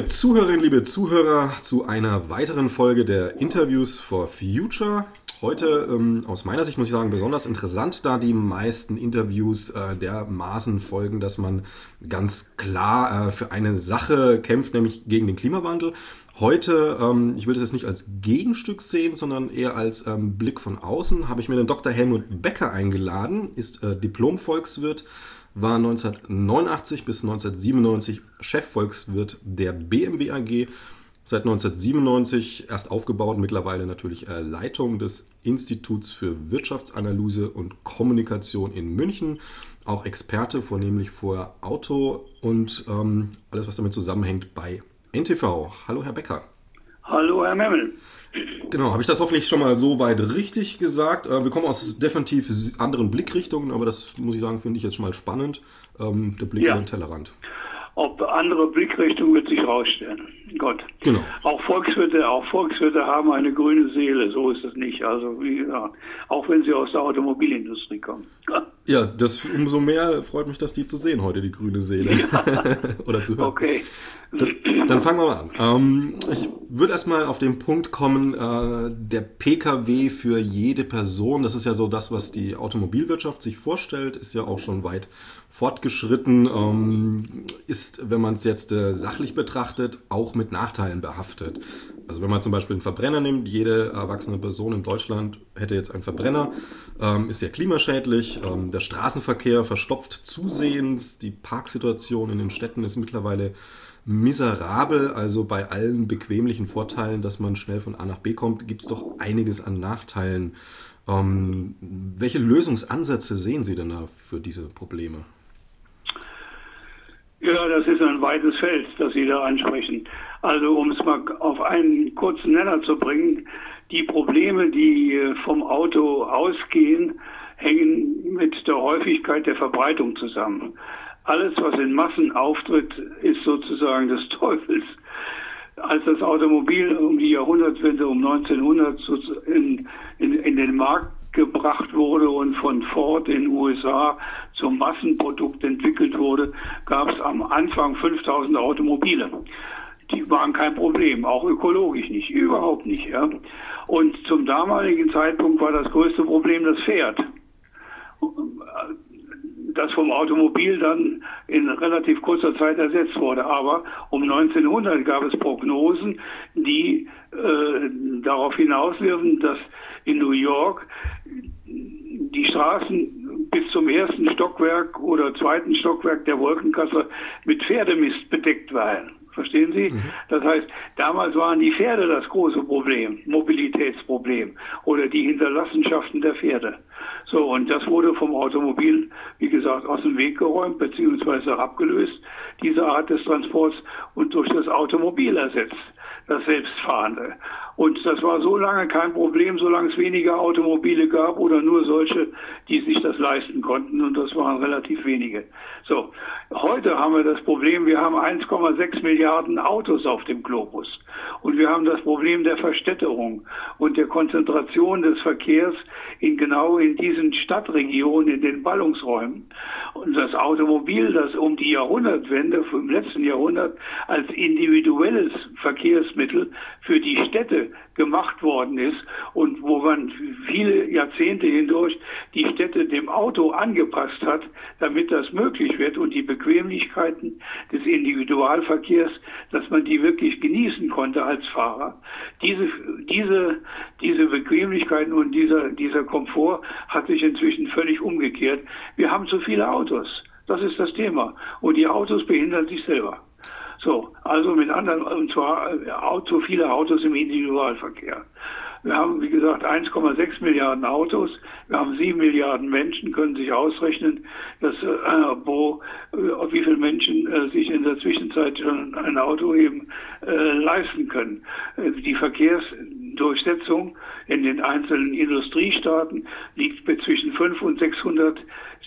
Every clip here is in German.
Zuhörerinnen, liebe Zuhörer, zu einer weiteren Folge der Interviews for Future. Heute aus meiner Sicht muss ich sagen besonders interessant, da die meisten Interviews dermaßen folgen, dass man ganz klar für eine Sache kämpft, nämlich gegen den Klimawandel. Heute, ich will das jetzt nicht als Gegenstück sehen, sondern eher als Blick von außen, habe ich mir den Dr. Helmut Becker eingeladen, ist Diplom-Volkswirt, war 1989 bis 1997 Chefvolkswirt der BMW AG, seit 1997 erst aufgebaut, mittlerweile natürlich Leitung des Instituts für Wirtschaftsanalyse und Kommunikation in München, auch Experte vornehmlich für Auto und alles, was damit zusammenhängt bei NTV. Hallo Herr Becker. Hallo Herr Memmel. Genau, habe ich das hoffentlich schon mal so weit richtig gesagt. Wir kommen aus definitiv anderen Blickrichtungen, aber das muss ich sagen, finde ich jetzt schon mal spannend, der Blick über den Tellerrand. Ob andere Blickrichtung wird sich rausstellen. Gott. Genau. Auch Volkswirte haben eine grüne Seele, so ist es nicht. Also wie gesagt, auch wenn sie aus der Automobilindustrie kommen. Ja, das umso mehr freut mich, dass die zu sehen heute, die grüne Seele. Ja. Oder zu hören. Okay. Dann fangen wir mal an. Ich würde erstmal auf den Punkt kommen, der Pkw für jede Person. Das ist ja so das, was die Automobilwirtschaft sich vorstellt, ist ja auch schon weit fortgeschritten, ist, wenn man es jetzt sachlich betrachtet, auch mit Nachteilen behaftet. Also wenn man zum Beispiel einen Verbrenner nimmt, jede erwachsene Person in Deutschland hätte jetzt einen Verbrenner, ist ja klimaschädlich, der Straßenverkehr verstopft zusehends, die Parksituation in den Städten ist mittlerweile miserabel, also bei allen bequemlichen Vorteilen, dass man schnell von A nach B kommt, gibt es doch einiges an Nachteilen. Welche Lösungsansätze sehen Sie denn da für diese Probleme? Ja, das ist ein weites Feld, das Sie da ansprechen. Also um es mal auf einen kurzen Nenner zu bringen, die Probleme, die vom Auto ausgehen, hängen mit der Häufigkeit der Verbreitung zusammen. Alles, was in Massen auftritt, ist sozusagen des Teufels. Als das Automobil um die Jahrhundertwende, um 1900 in den Markt gebracht wurde und von Ford in den USA zum Massenprodukt entwickelt wurde, gab es am Anfang 5000 Automobile. Die waren kein Problem, auch ökologisch nicht, überhaupt nicht. Ja. Und zum damaligen Zeitpunkt war das größte Problem das Pferd, das vom Automobil dann in relativ kurzer Zeit ersetzt wurde. Aber um 1900 gab es Prognosen, die darauf hinausliefen, dass in New York die Straßen bis zum ersten Stockwerk oder zweiten Stockwerk der Wolkenkasse mit Pferdemist bedeckt waren. Verstehen Sie? Mhm. Das heißt, damals waren die Pferde das große Problem, Mobilitätsproblem oder die Hinterlassenschaften der Pferde. So, und das wurde vom Automobil, wie gesagt, aus dem Weg geräumt bzw. abgelöst, diese Art des Transports, und durch das Automobil ersetzt, das Selbstfahrende. Und das war so lange kein Problem, solange es weniger Automobile gab oder nur solche, die sich das leisten konnten. Und das waren relativ wenige. So, heute haben wir das Problem, wir haben 1,6 Milliarden Autos auf dem Globus. Und wir haben das Problem der Verstädterung und der Konzentration des Verkehrs genau in diesen Stadtregionen, in den Ballungsräumen. Und das Automobil, das um die Jahrhundertwende, im letzten Jahrhundert, als individuelles Verkehrsmittel für die Städte gemacht worden ist und wo man viele Jahrzehnte hindurch die Städte dem Auto angepasst hat, damit das möglich wird und die Bequemlichkeiten des Individualverkehrs, dass man die wirklich genießen konnte als Fahrer. Diese Bequemlichkeiten und dieser Komfort hat sich inzwischen völlig umgekehrt. Wir haben zu viele Autos. Das ist das Thema. Und die Autos behindern sich selber. So, also mit anderen, und zwar zu viele Autos im Individualverkehr. Wir haben, wie gesagt, 1,6 Milliarden Autos. Wir haben 7 Milliarden Menschen, können sich ausrechnen, dass wie viele Menschen sich in der Zwischenzeit schon ein Auto eben leisten können. Die Verkehrsdurchsetzung in den einzelnen Industriestaaten liegt zwischen 500 und 600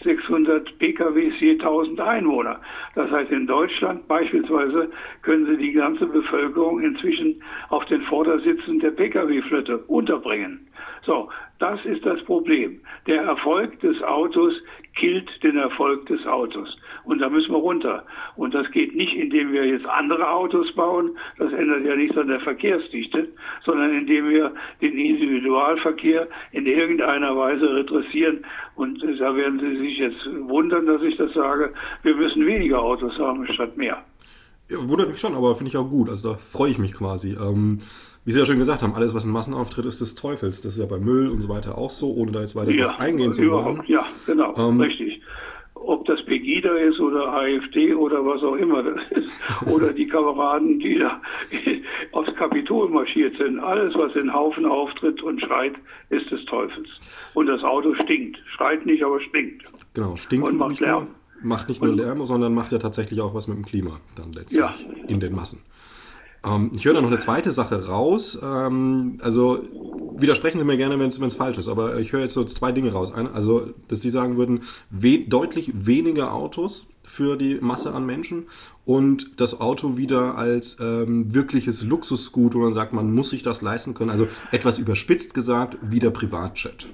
PKWs je 1000 Einwohner. Das heißt, in Deutschland beispielsweise können Sie die ganze Bevölkerung inzwischen auf den Vordersitzen der Pkw-Flotte unterbringen. So, das ist das Problem. Der Erfolg des Autos killt den Erfolg des Autos. Und da müssen wir runter. Und das geht nicht, indem wir jetzt andere Autos bauen. Das ändert ja nichts an der Verkehrsdichte, sondern indem wir den Individualverkehr in irgendeiner Weise redressieren. Und da werden Sie sich jetzt wundern, dass ich das sage. Wir müssen weniger Autos haben statt mehr. Ja, wundert mich schon, aber finde ich auch gut. Also da freue ich mich quasi. Wie Sie ja schon gesagt haben, alles, was ein Massenauftritt ist, des Teufels. Das ist ja bei Müll und so weiter auch so, ohne da jetzt weiter drauf eingehen zu wollen. Ja, genau, richtig. Ob das Pegida ist oder AfD oder was auch immer das ist, oder die Kameraden, die da aufs Kapitol marschiert sind. Alles, was in Haufen auftritt und schreit, ist des Teufels. Und das Auto stinkt. Schreit nicht, aber stinkt. Genau, stinkt und macht Lärm. Macht nicht nur Lärm, sondern macht ja tatsächlich auch was mit dem Klima dann letztlich in den Massen. Ich höre da noch eine zweite Sache raus. Also widersprechen Sie mir gerne, wenn es falsch ist, aber ich höre jetzt so zwei Dinge raus. Also, dass Sie sagen würden, deutlich weniger Autos für die Masse an Menschen und das Auto wieder als wirkliches Luxusgut, wo man sagt, man muss sich das leisten können. Also etwas überspitzt gesagt, wieder Privatjet.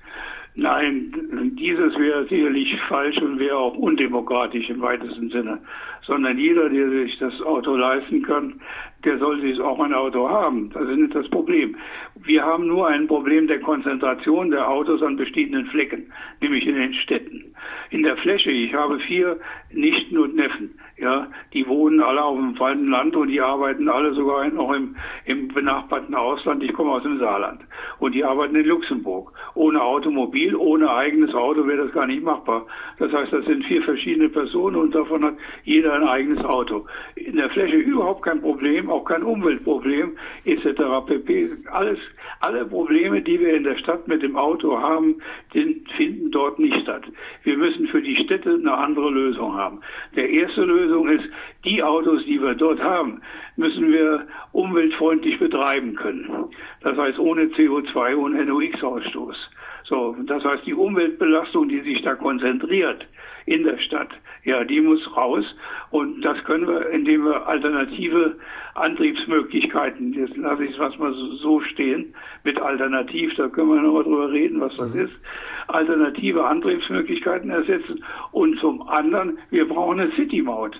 Nein, dieses wäre sicherlich falsch und wäre auch undemokratisch im weitesten Sinne. Sondern jeder, der sich das Auto leisten kann, der soll sich auch ein Auto haben. Das ist nicht das Problem. Wir haben nur ein Problem der Konzentration der Autos an bestimmten Flecken, nämlich in den Städten. In der Fläche, ich habe 4 Nichten und Neffen, ja, die wohnen alle auf dem falschen Land und die arbeiten alle sogar noch im benachbarten Ausland. Ich komme aus dem Saarland und die arbeiten in Luxemburg. Ohne Automobil, ohne eigenes Auto wäre das gar nicht machbar. Das heißt, das sind 4 verschiedene Personen und davon hat jeder ein eigenes Auto. In der Fläche überhaupt kein Problem, auch kein Umweltproblem etc. pp. Alle Probleme, die wir in der Stadt mit dem Auto haben, finden dort nicht statt. Wir müssen für die Städte eine andere Lösung haben. Der erste Lösung ist, die Autos, die wir dort haben, müssen wir umweltfreundlich betreiben können. Das heißt ohne CO2 und NOx-Ausstoß. So, das heißt, die Umweltbelastung, die sich da konzentriert in der Stadt, ja, die muss raus. Und das können wir, indem wir alternative Antriebsmöglichkeiten, jetzt lasse ich es mal so stehen, mit Alternativ, da können wir nochmal drüber reden, was das ist, alternative Antriebsmöglichkeiten ersetzen. Und zum anderen, wir brauchen eine City-Maut.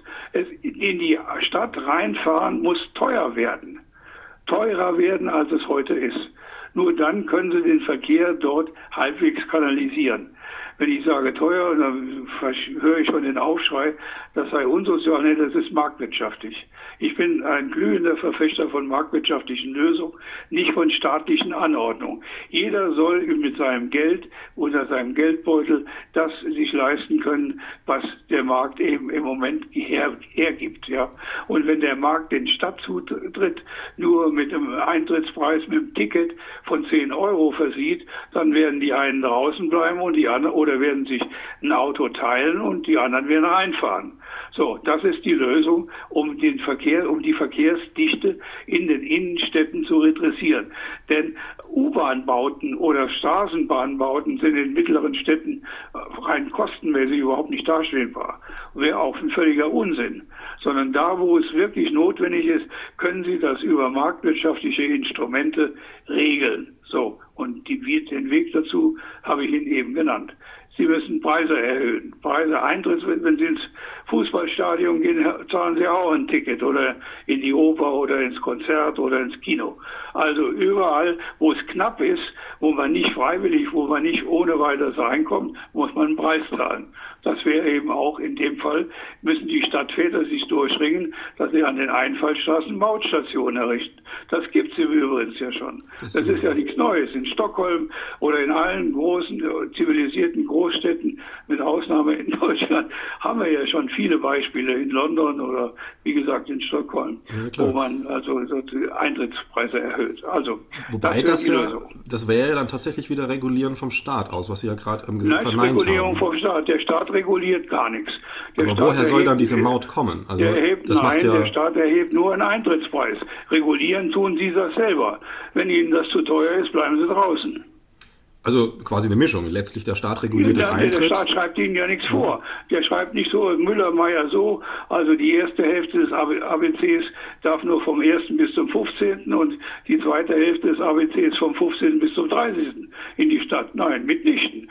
In die Stadt reinfahren muss teuer werden. Teurer werden, als es heute ist. Nur dann können Sie den Verkehr dort halbwegs kanalisieren. Wenn ich sage teuer, dann höre ich schon den Aufschrei, das sei unsozial, nee, das ist marktwirtschaftlich. Ich bin ein glühender Verfechter von marktwirtschaftlichen Lösungen, nicht von staatlichen Anordnungen. Jeder soll mit seinem Geld oder seinem Geldbeutel das sich leisten können, was der Markt eben im Moment hergibt. Ja. Und wenn der Markt den Stadtzutritt nur mit einem Eintrittspreis, mit einem Ticket von 10 Euro versieht, dann werden die einen draußen bleiben und die anderen oder werden sich ein Auto teilen und die anderen werden reinfahren. So, das ist die Lösung, um die Verkehrsdichte in den Innenstädten zu redressieren. Denn U-Bahn-Bauten oder Straßenbahnbauten sind in mittleren Städten rein kostenmäßig überhaupt nicht darstellbar. Wäre auch ein völliger Unsinn. Sondern da, wo es wirklich notwendig ist, können Sie das über marktwirtschaftliche Instrumente regeln. So, und den Weg dazu habe ich Ihnen eben genannt. Sie müssen Preise erhöhen. Eintritts, wenn Sie ins Fußballstadion gehen, zahlen Sie auch ein Ticket oder in die Oper oder ins Konzert oder ins Kino. Also überall, wo es knapp ist, wo man nicht freiwillig, wo man nicht ohne weiteres reinkommt, muss man einen Preis zahlen. Das wäre eben auch in dem Fall, müssen die Stadtväter sich durchringen, dass sie an den Einfallstraßen Mautstationen errichten. Das gibt es im Übrigen ja schon. Das ist ja nichts Neues. In Stockholm oder in allen großen, zivilisierten Großstädten, mit Ausnahme in Deutschland, haben wir ja schon viele Beispiele in London oder wie gesagt in Stockholm, wo man also Eintrittspreise erhöht. Also, wobei das wäre ja dann tatsächlich wieder Regulieren vom Staat aus, was Sie ja gerade verneint haben. Regulierung vom Staat. Der Staat reguliert gar nichts. Aber woher soll dann diese Maut kommen? Also der Staat erhebt nur einen Eintrittspreis. Regulieren tun Sie das selber. Wenn Ihnen das zu teuer ist, bleiben Sie draußen. Also quasi eine Mischung. Letztlich der Staat reguliert den Eintritt. Der Staat schreibt Ihnen ja nichts vor. Der schreibt nicht so, Müller, Meier so, also die erste Hälfte des ABCs darf nur vom 1. bis zum 15. und die zweite Hälfte des ABCs vom 15. bis zum 30. in die Stadt. Nein, mitnichten.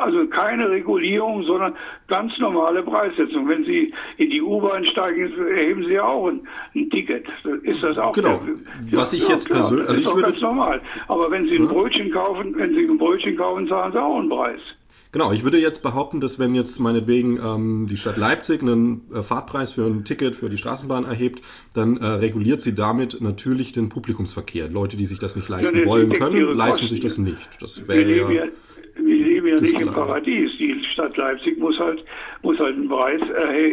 Also keine Regulierung, sondern ganz normale Preissetzung. Wenn Sie in die U-Bahn steigen, erheben Sie ja auch ein Ticket. Ist das auch? Genau. Was ich jetzt persönlich, also ich würde ganz normal. Aber wenn Sie ein Brötchen kaufen, zahlen Sie auch einen Preis. Genau, ich würde jetzt behaupten, dass wenn jetzt meinetwegen die Stadt Leipzig einen Fahrtpreis für ein Ticket für die Straßenbahn erhebt, dann reguliert sie damit natürlich den Publikumsverkehr. Leute, die sich das nicht leisten wollen können, leisten sich das nicht. Das wäre wir leben ja nicht im Paradies. Die Stadt Leipzig muss halt einen Preis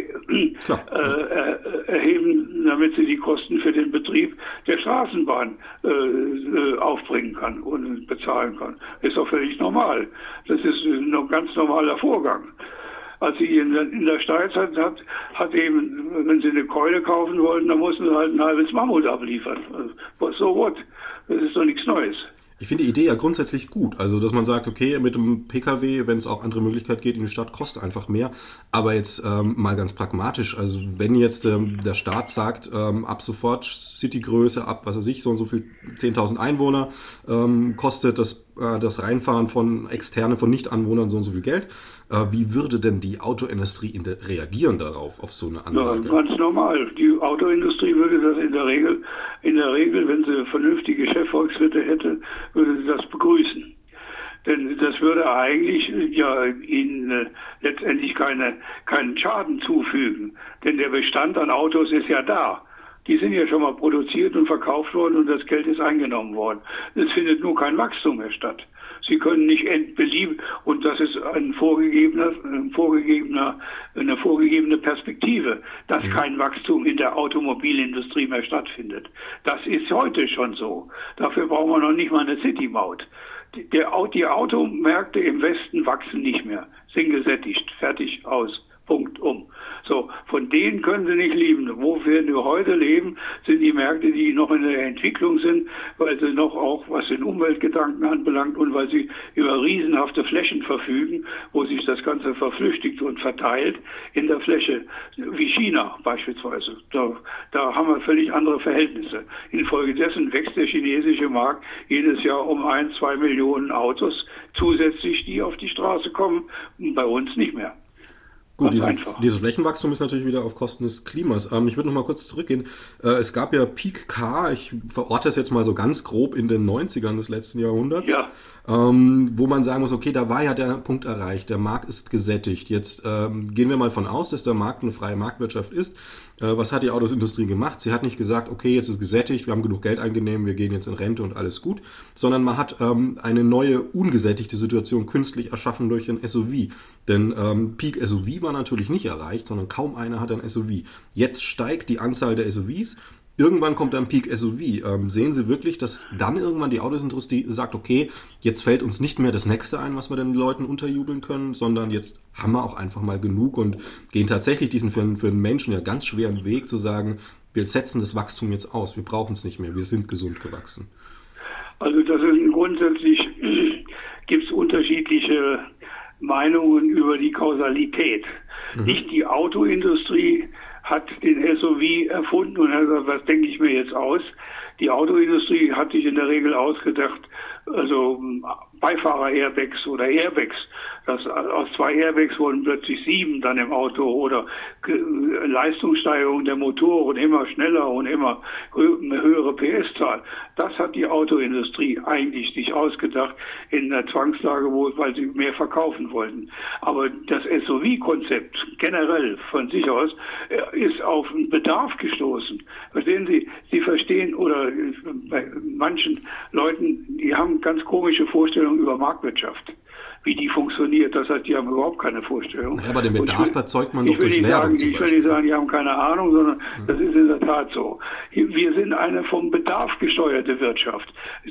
erheben, damit sie die Kosten für den Betrieb der Straßenbahn aufbringen kann und bezahlen kann. Ist auch völlig normal. Das ist ein ganz normaler Vorgang. Als sie in der Steinzeit hat eben, wenn sie eine Keule kaufen wollten, dann mussten sie halt ein halbes Mammut abliefern. So what? Das ist doch nichts Neues. Ich finde die Idee ja grundsätzlich gut. Also, dass man sagt, okay, mit dem PKW, wenn es auch andere Möglichkeiten geht in die Stadt, kostet einfach mehr. Aber jetzt mal ganz pragmatisch. Also, wenn jetzt der Staat sagt, ab sofort Citygröße, ab, was weiß ich, so und so viel 10.000 Einwohner, kostet das Reinfahren von Externe, von Nichtanwohnern so und so viel Geld. Wie würde denn die Autoindustrie reagieren darauf, auf so eine Ansage? Ja, ganz normal. Die Autoindustrie würde das in der Regel, wenn sie vernünftige Chefvolkswirte hätte, würde sie das begrüßen. Denn das würde eigentlich ja ihnen letztendlich keinen Schaden zufügen. Denn der Bestand an Autos ist ja da. Die sind ja schon mal produziert und verkauft worden und das Geld ist eingenommen worden. Es findet nur kein Wachstum mehr statt. Sie können nicht belieben, und das ist eine vorgegebene Perspektive, dass kein Wachstum in der Automobilindustrie mehr stattfindet. Das ist heute schon so. Dafür brauchen wir noch nicht mal eine City-Maut. Die Automärkte im Westen wachsen nicht mehr, sind gesättigt, fertig, aus. Punkt, So, von denen können Sie nicht leben. Wo wir heute leben, sind die Märkte, die noch in der Entwicklung sind, weil sie noch auch, was den Umweltgedanken anbelangt und weil sie über riesenhafte Flächen verfügen, wo sich das Ganze verflüchtigt und verteilt in der Fläche, wie China beispielsweise. Da haben wir völlig andere Verhältnisse. Infolgedessen wächst der chinesische Markt jedes Jahr um 1-2 Millionen Autos zusätzlich, die auf die Straße kommen, bei uns nicht mehr. Gut, dieses Flächenwachstum ist natürlich wieder auf Kosten des Klimas. Ich würde noch mal kurz zurückgehen. Es gab ja Peak Car, ich verorte das jetzt mal so ganz grob in den 90ern des letzten Jahrhunderts, wo man sagen muss, okay, da war ja der Punkt erreicht, der Markt ist gesättigt. Jetzt gehen wir mal von aus, dass der Markt eine freie Marktwirtschaft ist. Was hat die Autosindustrie gemacht? Sie hat nicht gesagt, okay, jetzt ist gesättigt, wir haben genug Geld eingenommen, wir gehen jetzt in Rente und alles gut, sondern man hat eine neue, ungesättigte Situation künstlich erschaffen durch den SUV. Denn Peak SUV war natürlich nicht erreicht, sondern kaum einer hat ein SUV. Jetzt steigt die Anzahl der SUVs. Irgendwann kommt ein Peak SUV. Sehen Sie wirklich, dass dann irgendwann die Autosindustrie sagt, okay, jetzt fällt uns nicht mehr das Nächste ein, was wir den Leuten unterjubeln können, sondern jetzt haben wir auch einfach mal genug und gehen tatsächlich diesen für einen Menschen ja ganz schweren Weg zu sagen, wir setzen das Wachstum jetzt aus, wir brauchen es nicht mehr, wir sind gesund gewachsen. Also das ist grundsätzlich, gibt es unterschiedliche Meinungen über die Kausalität. Nicht die Autoindustrie hat den SUV erfunden und hat gesagt, was denke ich mir jetzt aus? Die Autoindustrie hat sich in der Regel ausgedacht, also Beifahrer-Airbags oder Airbags. Aus 2 Airbags wurden plötzlich 7 dann im Auto oder Leistungssteigerung der Motoren immer schneller und immer eine höhere PS-Zahl. Das hat die Autoindustrie eigentlich sich ausgedacht in der Zwangslage, weil sie mehr verkaufen wollten. Aber das SUV-Konzept generell von sich aus ist auf einen Bedarf gestoßen. Verstehen Sie? Sie verstehen, oder bei manchen Leuten, die haben ganz komische Vorstellungen über Marktwirtschaft, wie die funktioniert. Das heißt, die haben überhaupt keine Vorstellung. Naja, aber den Bedarf erzeugt man doch durch Werbung. Ich will nicht sagen, die haben keine Ahnung, sondern das ist in der Tat so. Wir sind eine vom Bedarf gesteuerte Wirtschaft.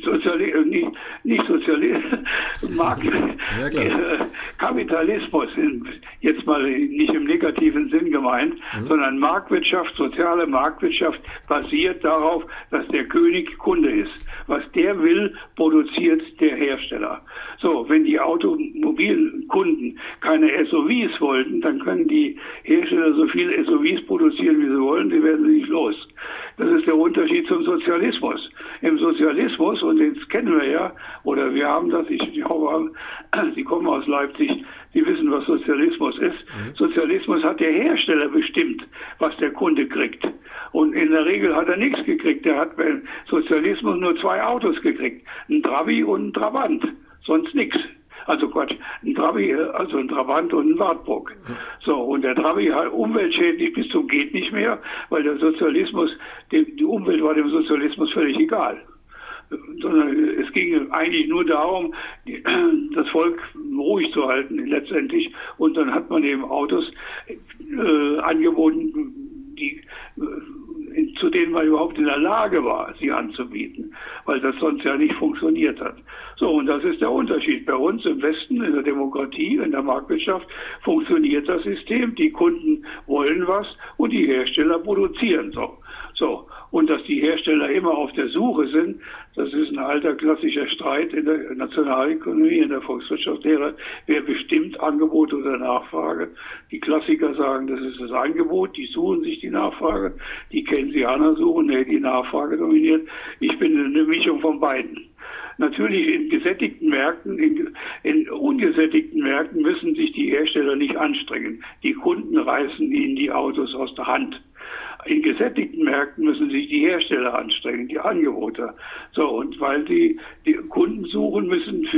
Kapitalismus, jetzt mal nicht im negativen Sinn gemeint, sondern Marktwirtschaft, soziale Marktwirtschaft basiert darauf, dass der König Kunde ist. Was der will, produziert der Hersteller. So, wenn die Automobilkunden keine SUVs wollten, dann können die Hersteller so viele SUVs produzieren, wie sie wollen, sie werden sie nicht los. Das ist der Unterschied zum Sozialismus. im Sozialismus, und den kennen wir ja, oder wir haben das, ich hoffe, Sie kommen aus Leipzig, Sie wissen, was Sozialismus ist. Sozialismus hat der Hersteller bestimmt, was der Kunde kriegt. Und in der Regel hat er nichts gekriegt. Der hat beim Sozialismus nur 2 Autos gekriegt. Ein Trabi und ein Trabant. Sonst nichts. Also Quatsch, ein Trabi, also ein Trabant und ein Wartburg. So, und der Trabi hat umweltschädlich bis zum geht nicht mehr, weil der Sozialismus, die Umwelt war dem Sozialismus völlig egal. Sondern es ging eigentlich nur darum, das Volk ruhig zu halten letztendlich. Und dann hat man eben Autos angeboten, zu denen man überhaupt in der Lage war, sie anzubieten, weil das sonst ja nicht funktioniert hat. So, und das ist der Unterschied. Bei uns im Westen, in der Demokratie, in der Marktwirtschaft, funktioniert das System. Die Kunden wollen was und die Hersteller produzieren so. Und dass die Hersteller immer auf der Suche sind, das ist ein alter klassischer Streit in der Nationalökonomie, in der Volkswirtschaftslehre, wer bestimmt Angebot oder Nachfrage. Die Klassiker sagen, das ist das Angebot, die suchen sich die Nachfrage. Die Keynesianer suchen, die Nachfrage dominiert. Ich bin eine Mischung von beiden. Natürlich in gesättigten Märkten, in ungesättigten Märkten müssen sich die Hersteller nicht anstrengen. Die Kunden reißen ihnen die Autos aus der Hand. In gesättigten Märkten müssen sich die Hersteller anstrengen, die Angebote. So, und weil die Kunden suchen müssen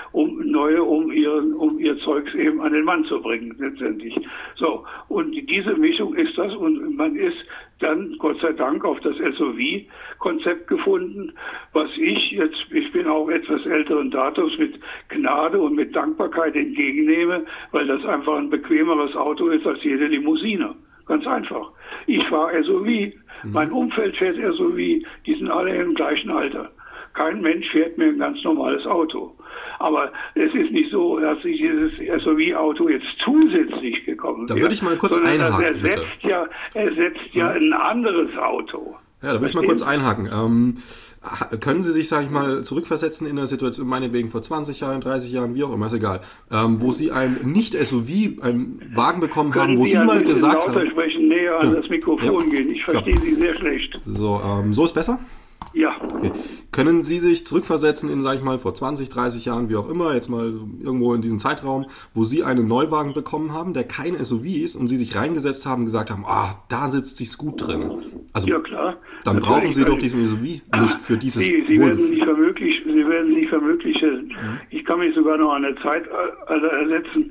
um ihr Zeugs eben an den Mann zu bringen, letztendlich. So, und diese Mischung ist das, und man ist dann Gott sei Dank auf das SOV-Konzept gefunden, was ich bin auch etwas älteren Datums, mit Gnade und mit Dankbarkeit entgegennehme, weil das einfach ein bequemeres Auto ist als jede Limousine. Ganz einfach. Ich fahre SUV, mein Umfeld fährt SUV, die sind alle im gleichen Alter. Kein Mensch fährt mir ein ganz normales Auto. Aber es ist nicht so, dass sich dieses SUV-Auto jetzt zusätzlich gekommen wäre. Da würde ich mal kurz einhaken, ersetzt ja ein anderes Auto. Ja, da würde ich mal kurz einhaken. Können Sie sich, sage ich mal, zurückversetzen in eine Situation, meinetwegen vor 20 Jahren, 30 Jahren, wie auch immer, ist egal, wo Sie ein Nicht-SUV, einen Wagen bekommen haben, wo Sie mal gesagt haben... Lauter sprechen, näher an das Mikrofon gehen. Ich verstehe Sie sehr schlecht. So, so ist besser? Ja. Okay. Können Sie sich zurückversetzen in, sage ich mal, vor 20, 30 Jahren, wie auch immer, jetzt mal irgendwo in diesem Zeitraum, wo Sie einen Neuwagen bekommen haben, der kein SUV ist, und Sie sich reingesetzt haben und gesagt haben, da sitzt sich's gut drin. Also, ja, klar. Dann natürlich brauchen Sie doch diesen SUV nicht für dieses Sie werden nicht vermöglichen. Ich kann mich sogar noch an eine Zeit ersetzen,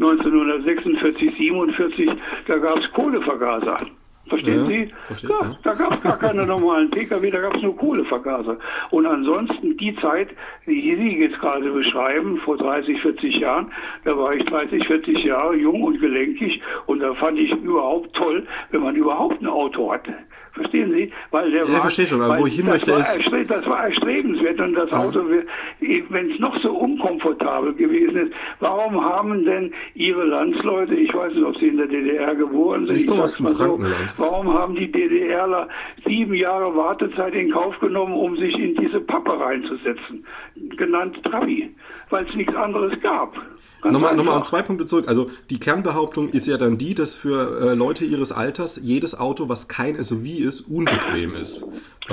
1946, 47, da gab es Kohlevergaser. Verstehen Sie? Klar, da gab es gar keine normalen Pkw, da gab es nur Kohlevergaser. Und ansonsten die Zeit, die Sie jetzt gerade beschreiben, vor 30, 40 Jahren, da war ich 30, 40 Jahre jung und gelenkig, und da fand ich überhaupt toll, wenn man überhaupt ein Auto hatte. Verstehen Sie? Weil der ich verstehe schon, aber wo ich hin möchte ist... Das war erstrebenswert, und das Auto, wenn es noch so unkomfortabel gewesen ist, warum haben denn Ihre Landsleute, ich weiß nicht, ob Sie in der DDR geboren sind, ich komme aus dem Frankenland. Warum haben die DDRler 7 Jahre Wartezeit in Kauf genommen, um sich in diese Pappe reinzusetzen? Genannt Trabi, weil es nichts anderes gab. Nochmal auf 2 Punkte zurück. Also die Kernbehauptung ist ja dann die, dass für Leute ihres Alters jedes Auto, was kein SUV ist, unbequem ist.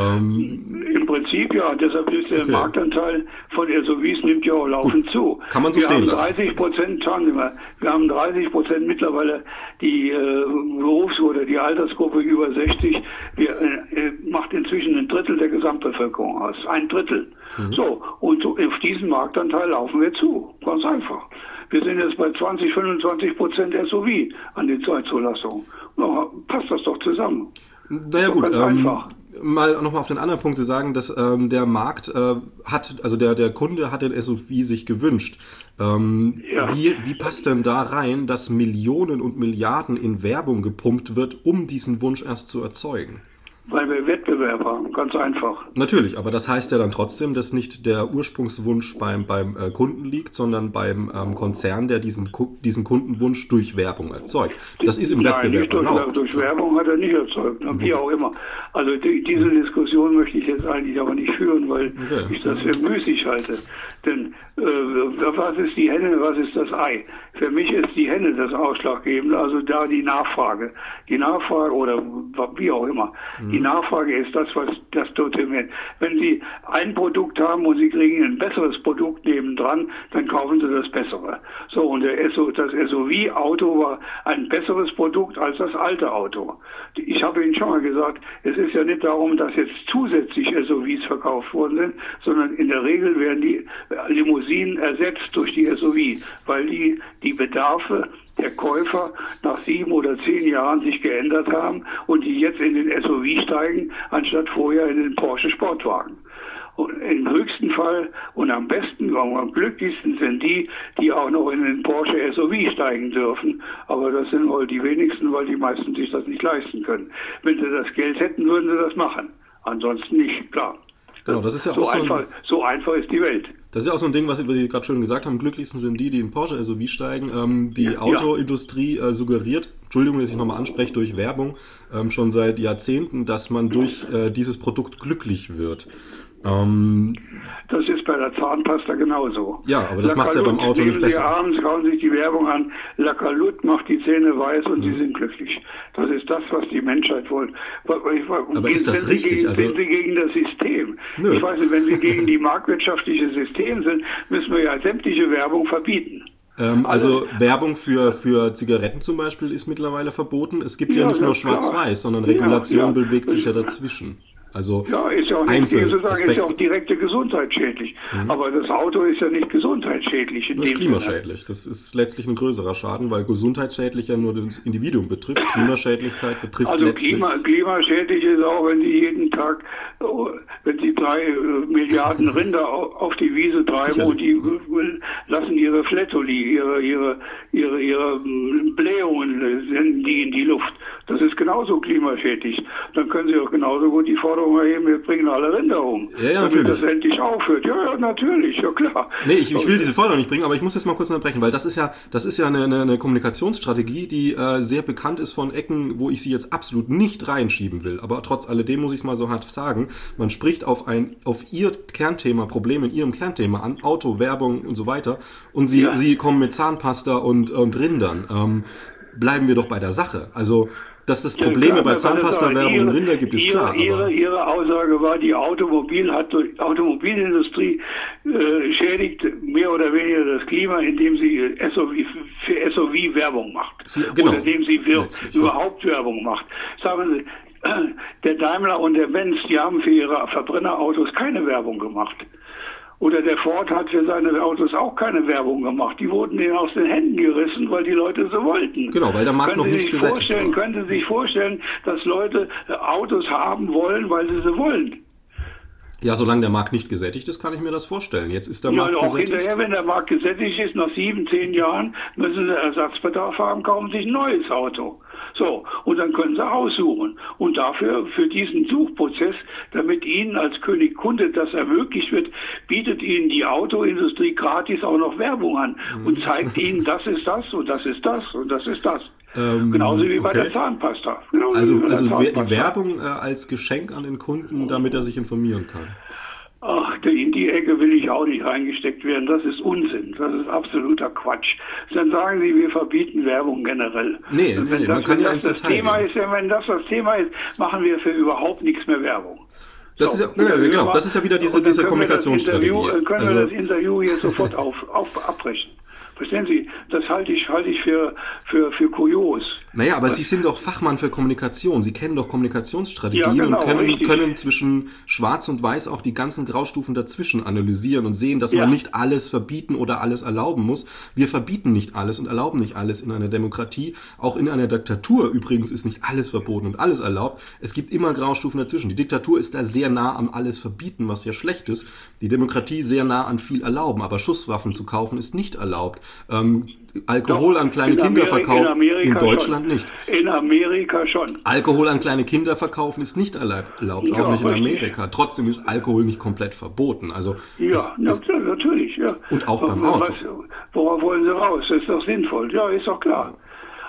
Im Prinzip ja, deshalb ist der Marktanteil von SUVs nimmt ja auch laufend zu. Kann man so stehen lassen. 30%, schauen Sie mal, wir haben 30% mittlerweile die oder die Altersgruppe über 60, macht inzwischen 1/3 der Gesamtbevölkerung aus. 1/3. So, und auf diesen Marktanteil laufen wir zu. Ganz einfach. Wir sind jetzt bei 20-25% SUV an die Zeitzulassung. Passt das doch zusammen. Naja gut, mal nochmal auf den anderen Punkt zu sagen, dass der Markt der Kunde hat den SUV sich gewünscht. Wie passt denn da rein, dass Millionen und Milliarden in Werbung gepumpt wird, um diesen Wunsch erst zu erzeugen? Weil wir Wettbewerb haben, ganz einfach. Natürlich, aber das heißt ja dann trotzdem, dass nicht der Ursprungswunsch beim Kunden liegt, sondern beim Konzern, der diesen Kundenwunsch durch Werbung erzeugt. Das ist im Wettbewerb erlaubt. Durch Werbung hat er nicht erzeugt, wie auch immer. Also diese Diskussion möchte ich jetzt eigentlich aber nicht führen, weil ich das für müßig halte. Denn was ist die Henne, was ist das Ei? Für mich ist die Henne das Ausschlaggebende, also da die Nachfrage. Die Nachfrage oder wie auch immer. Die Nachfrage ist das, was das determiniert. Wenn Sie ein Produkt haben und Sie kriegen ein besseres Produkt nebendran, dann kaufen Sie das Bessere. So, und das SUV-Auto war ein besseres Produkt als das alte Auto. Ich habe Ihnen schon mal gesagt, es ist ja nicht darum, dass jetzt zusätzlich SUVs verkauft worden sind, sondern in der Regel werden die Limousinen ersetzt durch die SUV, weil die Bedarfe der Käufer nach 7 oder 10 Jahren sich geändert haben und die jetzt in den SUV steigen, anstatt vorher in den Porsche Sportwagen. Und im höchsten Fall und am besten, am glücklichsten sind die auch noch in den Porsche SUV steigen dürfen. Aber das sind wohl die wenigsten, weil die meisten sich das nicht leisten können. Wenn sie das Geld hätten, würden sie das machen. Ansonsten nicht, klar. Genau, das ist ja so auch einfach, so einfach ist die Welt. Das ist ja auch so ein Ding, was Sie gerade schon gesagt haben. Am glücklichsten sind die in Porsche SUV steigen. Die Autoindustrie suggeriert, Entschuldigung, dass ich nochmal anspreche, durch Werbung schon seit Jahrzehnten, dass man durch dieses Produkt glücklich wird. Das ist bei der Zahnpasta genauso. Ja, aber das macht es ja beim Auto nicht besser. Abends schauen sich die Werbung an, Lackerlut macht die Zähne weiß und sie sind glücklich. Das ist das, was die Menschheit wollte. Aber ist das richtig? Sind Sie gegen das System? Nö. Ich weiß nicht, wenn Sie gegen die marktwirtschaftliche System sind, müssen wir ja sämtliche Werbung verbieten. Also Werbung für Zigaretten zum Beispiel ist mittlerweile verboten. Es gibt ja nicht nur Schwarz-Weiß, sondern Regulation bewegt sich ja dazwischen. Also ist ja auch nicht, ist ja auch direkte gesundheitsschädlich. Aber das Auto ist ja nicht gesundheitsschädlich. Das ist klimaschädlich. Das ist letztlich ein größerer Schaden, weil gesundheitsschädlich ja nur das Individuum betrifft. Klimaschädlichkeit betrifft letztlich... Klimaschädlich ist auch, wenn Sie jeden Tag, wenn Sie 3 Milliarden Rinder auf die Wiese treiben und die lassen ihre Flettoli, ihre Blähungen senden die in die Luft. Das ist genauso klimaschädlich. Dann können Sie auch genauso gut die Forderung erheben, wir bringen alle Rinder um. Ja, natürlich. Damit das endlich aufhört. Ja, natürlich, ja klar. Nee, ich will diese Forderung nicht bringen, aber ich muss jetzt mal kurz unterbrechen, weil das ist ja eine Kommunikationsstrategie, die sehr bekannt ist von Ecken, wo ich sie jetzt absolut nicht reinschieben will. Aber trotz alledem muss ich es mal so hart sagen, man spricht auf ihr Kernthema, Problem in ihrem Kernthema an, Auto, Werbung und so weiter, und sie kommen mit Zahnpasta und Rindern. Bleiben wir doch bei der Sache. Also, dass es Probleme bei Zahnpasta-Werbung und Rinder gibt, ist klar. Ihre Aussage war, die Automobilindustrie schädigt mehr oder weniger das Klima, indem sie für SUV Werbung macht. Genau. Oder indem sie überhaupt Werbung macht. Sagen Sie, der Daimler und der Benz, die haben für ihre Verbrennerautos keine Werbung gemacht. Oder der Ford hat für seine Autos auch keine Werbung gemacht. Die wurden denen aus den Händen gerissen, weil die Leute so wollten. Genau, weil der Markt noch nicht gesättigt war. Können Sie sich vorstellen, dass Leute Autos haben wollen, weil sie wollen? Ja, solange der Markt nicht gesättigt ist, kann ich mir das vorstellen. Jetzt ist der Markt auch gesättigt. Hinterher, wenn der Markt gesättigt ist, nach 7, 10 Jahren, müssen sie Ersatzbedarf haben, kaufen sich ein neues Auto. So, und dann können sie aussuchen. Und dafür, für diesen Suchprozess, damit Ihnen als König Kunde das ermöglicht wird, bietet Ihnen die Autoindustrie gratis auch noch Werbung an und zeigt Ihnen, das ist das und das ist das und das ist das. Genauso wie bei der Zahnpasta. Also die Werbung als Geschenk an den Kunden, damit er sich informieren kann. Ach, in die Ecke will ich auch nicht reingesteckt werden. Das ist Unsinn. Das ist absoluter Quatsch. Dann sagen Sie, wir verbieten Werbung generell. Nee, man kann ja ins Detail gehen. Wenn das Thema ist, machen wir für überhaupt nichts mehr Werbung. Das ist genau, das ist ja wieder diese Kommunikationsstrategie. Können wir das Interview hier sofort abbrechen. Verstehen Sie, das halte ich für kurios. Naja, aber Sie sind doch Fachmann für Kommunikation. Sie kennen doch Kommunikationsstrategien ja, genau, und können zwischen Schwarz und Weiß auch die ganzen Graustufen dazwischen analysieren und sehen, dass man nicht alles verbieten oder alles erlauben muss. Wir verbieten nicht alles und erlauben nicht alles in einer Demokratie. Auch in einer Diktatur übrigens ist nicht alles verboten und alles erlaubt. Es gibt immer Graustufen dazwischen. Die Diktatur ist da sehr nah am alles verbieten, was ja schlecht ist. Die Demokratie sehr nah an viel erlauben. Aber Schusswaffen zu kaufen ist nicht erlaubt. Alkohol an kleine Kinder verkaufen, in Deutschland nicht. In Amerika schon. Alkohol an kleine Kinder verkaufen ist nicht erlaubt, auch nicht in Amerika. Trotzdem ist Alkohol nicht komplett verboten. Also natürlich, ja. Und auch beim Auto. Worauf wollen Sie raus? Das ist doch sinnvoll. Ja, ist doch klar.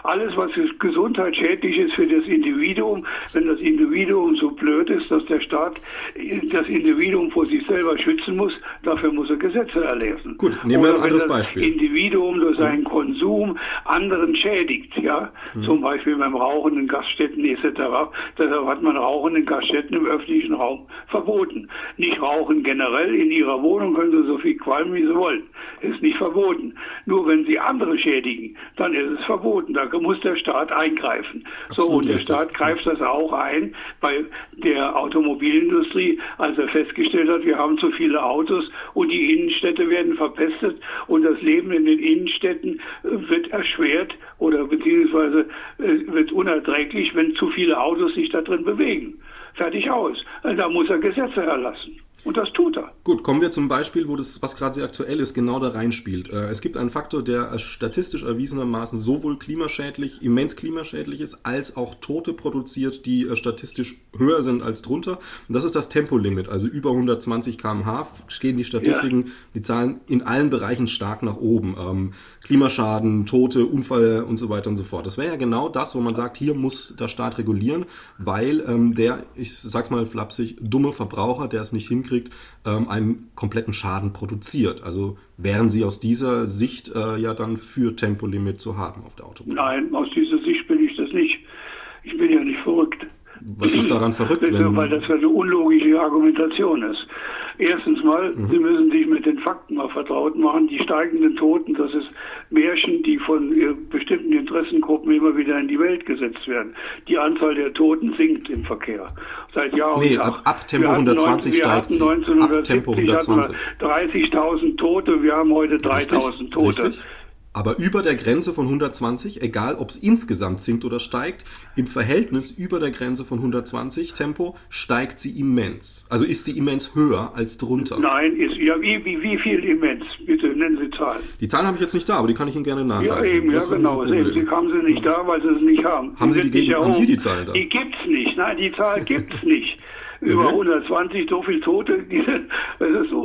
Alles, was gesundheitsschädlich ist für das Individuum, wenn das Individuum so blöd ist, dass der Staat das Individuum vor sich selber schützen muss, dafür muss er Gesetze erlassen. Gut, nehmen wir ein anderes Beispiel. Wenn das Individuum durch seinen Konsum anderen schädigt, ja, zum Beispiel beim Rauchen in Gaststätten etc., deshalb hat man Rauchen in Gaststätten im öffentlichen Raum verboten. Nicht Rauchen generell, in ihrer Wohnung können sie so viel qualmen, wie sie wollen. Ist nicht verboten. Nur wenn sie andere schädigen, dann ist es verboten. Da muss der Staat eingreifen. Absolut so, und der richtig. Staat greift das auch ein bei der Automobilindustrie, als er festgestellt hat, wir haben zu viele Autos und die Innenstädte werden verpestet und das Leben in den Innenstädten wird erschwert oder beziehungsweise wird unerträglich, wenn zu viele Autos sich da drin bewegen. Fertig aus. Da muss er Gesetze erlassen. Und das tut er. Gut, kommen wir zum Beispiel, wo das, was gerade sehr aktuell ist, genau da reinspielt. Es gibt einen Faktor, der statistisch erwiesenermaßen sowohl klimaschädlich, immens klimaschädlich ist, als auch Tote produziert, die statistisch höher sind als drunter. Und das ist das Tempolimit, also über 120 km/h stehen die Statistiken, die Zahlen in allen Bereichen stark nach oben. Klimaschaden, Tote, Unfall und so weiter und so fort. Das wäre ja genau das, wo man sagt, hier muss der Staat regulieren, weil der, ich sag's mal flapsig, dumme Verbraucher, der es nicht hinkriegt, einen kompletten Schaden produziert. Also wären Sie aus dieser Sicht ja dann für Tempolimit zu haben auf der Autobahn? Nein, aus dieser Sicht bin ich das nicht. Ich bin ja nicht verrückt. Was ist daran verrückt? Weil das eine unlogische Argumentation ist. Erstens mal, Sie müssen sich mit den Fakten mal vertraut machen. Die steigenden Toten, das ist Märchen, die von bestimmten Interessengruppen immer wieder in die Welt gesetzt werden. Die Anzahl der Toten sinkt im Verkehr. Seit Jahr und Tag. Ab Tempo 120 steigt sie. Ab Tempo 120. 30.000 Tote, wir haben heute 3.000 Tote. Richtig. Aber über der Grenze von 120, egal ob es insgesamt sinkt oder steigt, im Verhältnis über der Grenze von 120 Tempo steigt sie immens. Also ist sie immens höher als drunter. Nein, ist ja wie viel immens? Bitte nennen Sie Zahlen. Die Zahlen habe ich jetzt nicht da, aber die kann ich Ihnen gerne nachreichen. Ja, eben, ja genau. Sie haben sie nicht da, weil Sie es nicht haben. Haben Sie die Zahlen da? Die gibt's nicht. Nein, die Zahl gibt's nicht. Über 120, so viele Tote, das ist so...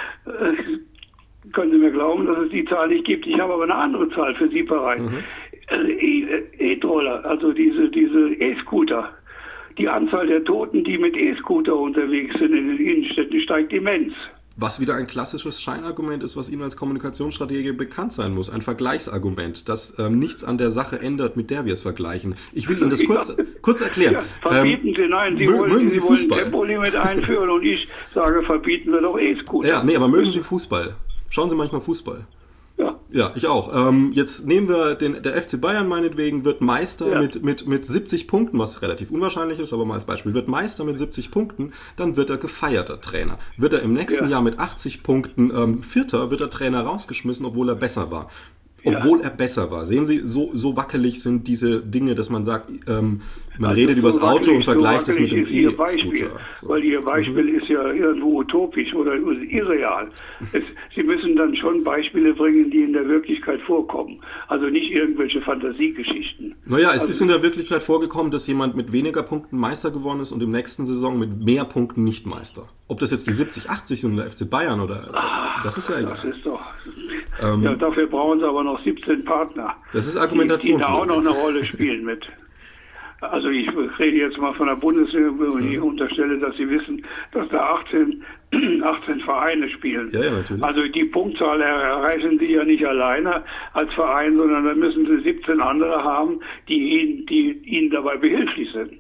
Können Sie mir glauben, dass es die Zahl nicht gibt. Ich habe aber eine andere Zahl für Sie bereit. E-Troller, also diese E-Scooter. Die Anzahl der Toten, die mit E-Scooter unterwegs sind in den Innenstädten, steigt immens. Was wieder ein klassisches Scheinargument ist, was Ihnen als Kommunikationsstratege bekannt sein muss. Ein Vergleichsargument, das nichts an der Sache ändert, mit der wir es vergleichen. Ich will Ihnen das kurz erklären. Ja, verbieten Sie, nein, Sie wollen Tempolimit einführen und ich sage, verbieten wir doch E-Scooter. Ja, nee, aber mögen Sie Fußball? Schauen Sie manchmal Fußball? Ja. Ja, ich auch. Jetzt nehmen wir der FC Bayern meinetwegen, wird Meister mit 70 Punkten, was relativ unwahrscheinlich ist, aber mal als Beispiel, wird Meister mit 70 Punkten, dann wird er gefeierter Trainer. Wird er im nächsten Jahr mit 80 Punkten Vierter, wird der Trainer rausgeschmissen, obwohl er besser war. Er besser war. Sehen Sie, so wackelig sind diese Dinge, dass man sagt, man redet über das Auto und vergleicht es mit dem E-Scooter. So. Weil Ihr Beispiel ist ja irgendwo utopisch oder irreal. Sie müssen dann schon Beispiele bringen, die in der Wirklichkeit vorkommen. Also nicht irgendwelche Fantasiegeschichten. Naja, es ist in der Wirklichkeit vorgekommen, dass jemand mit weniger Punkten Meister geworden ist und im nächsten Saison mit mehr Punkten nicht Meister. Ob das jetzt die 70, 80 sind oder FC Bayern oder... das ist ja egal. Das ist doch... ja, dafür brauchen Sie aber noch 17 Partner. Das ist Argumentation. Die da auch noch eine Rolle spielen mit. Also ich rede jetzt mal von der Bundesliga und ich unterstelle, dass Sie wissen, dass da 18 Vereine spielen. Ja, natürlich. Also die Punktzahl erreichen Sie ja nicht alleine als Verein, sondern da müssen Sie 17 andere haben, die Ihnen dabei behilflich sind.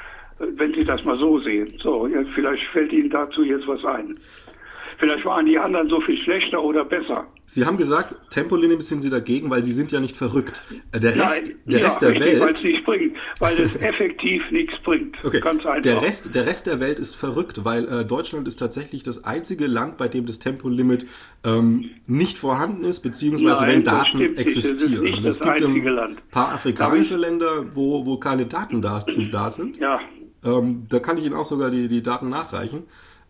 Wenn Sie das mal so sehen. So, jetzt vielleicht fällt Ihnen dazu jetzt was ein. Vielleicht waren die anderen so viel schlechter oder besser. Sie haben gesagt, Tempolimit sind Sie dagegen, weil Sie sind ja nicht verrückt. Der Rest der richtig, Welt... weil es nichts bringt, weil es effektiv nichts bringt. Okay. Ganz einfach. Der Rest der Welt ist verrückt, weil Deutschland ist tatsächlich das einzige Land, bei dem das Tempolimit nicht vorhanden ist, beziehungsweise wenn Daten existieren. Das ist nicht das einzige Land. Ein paar afrikanische Länder, wo keine Daten dazu da sind. Ja. Da kann ich Ihnen auch sogar die Daten nachreichen.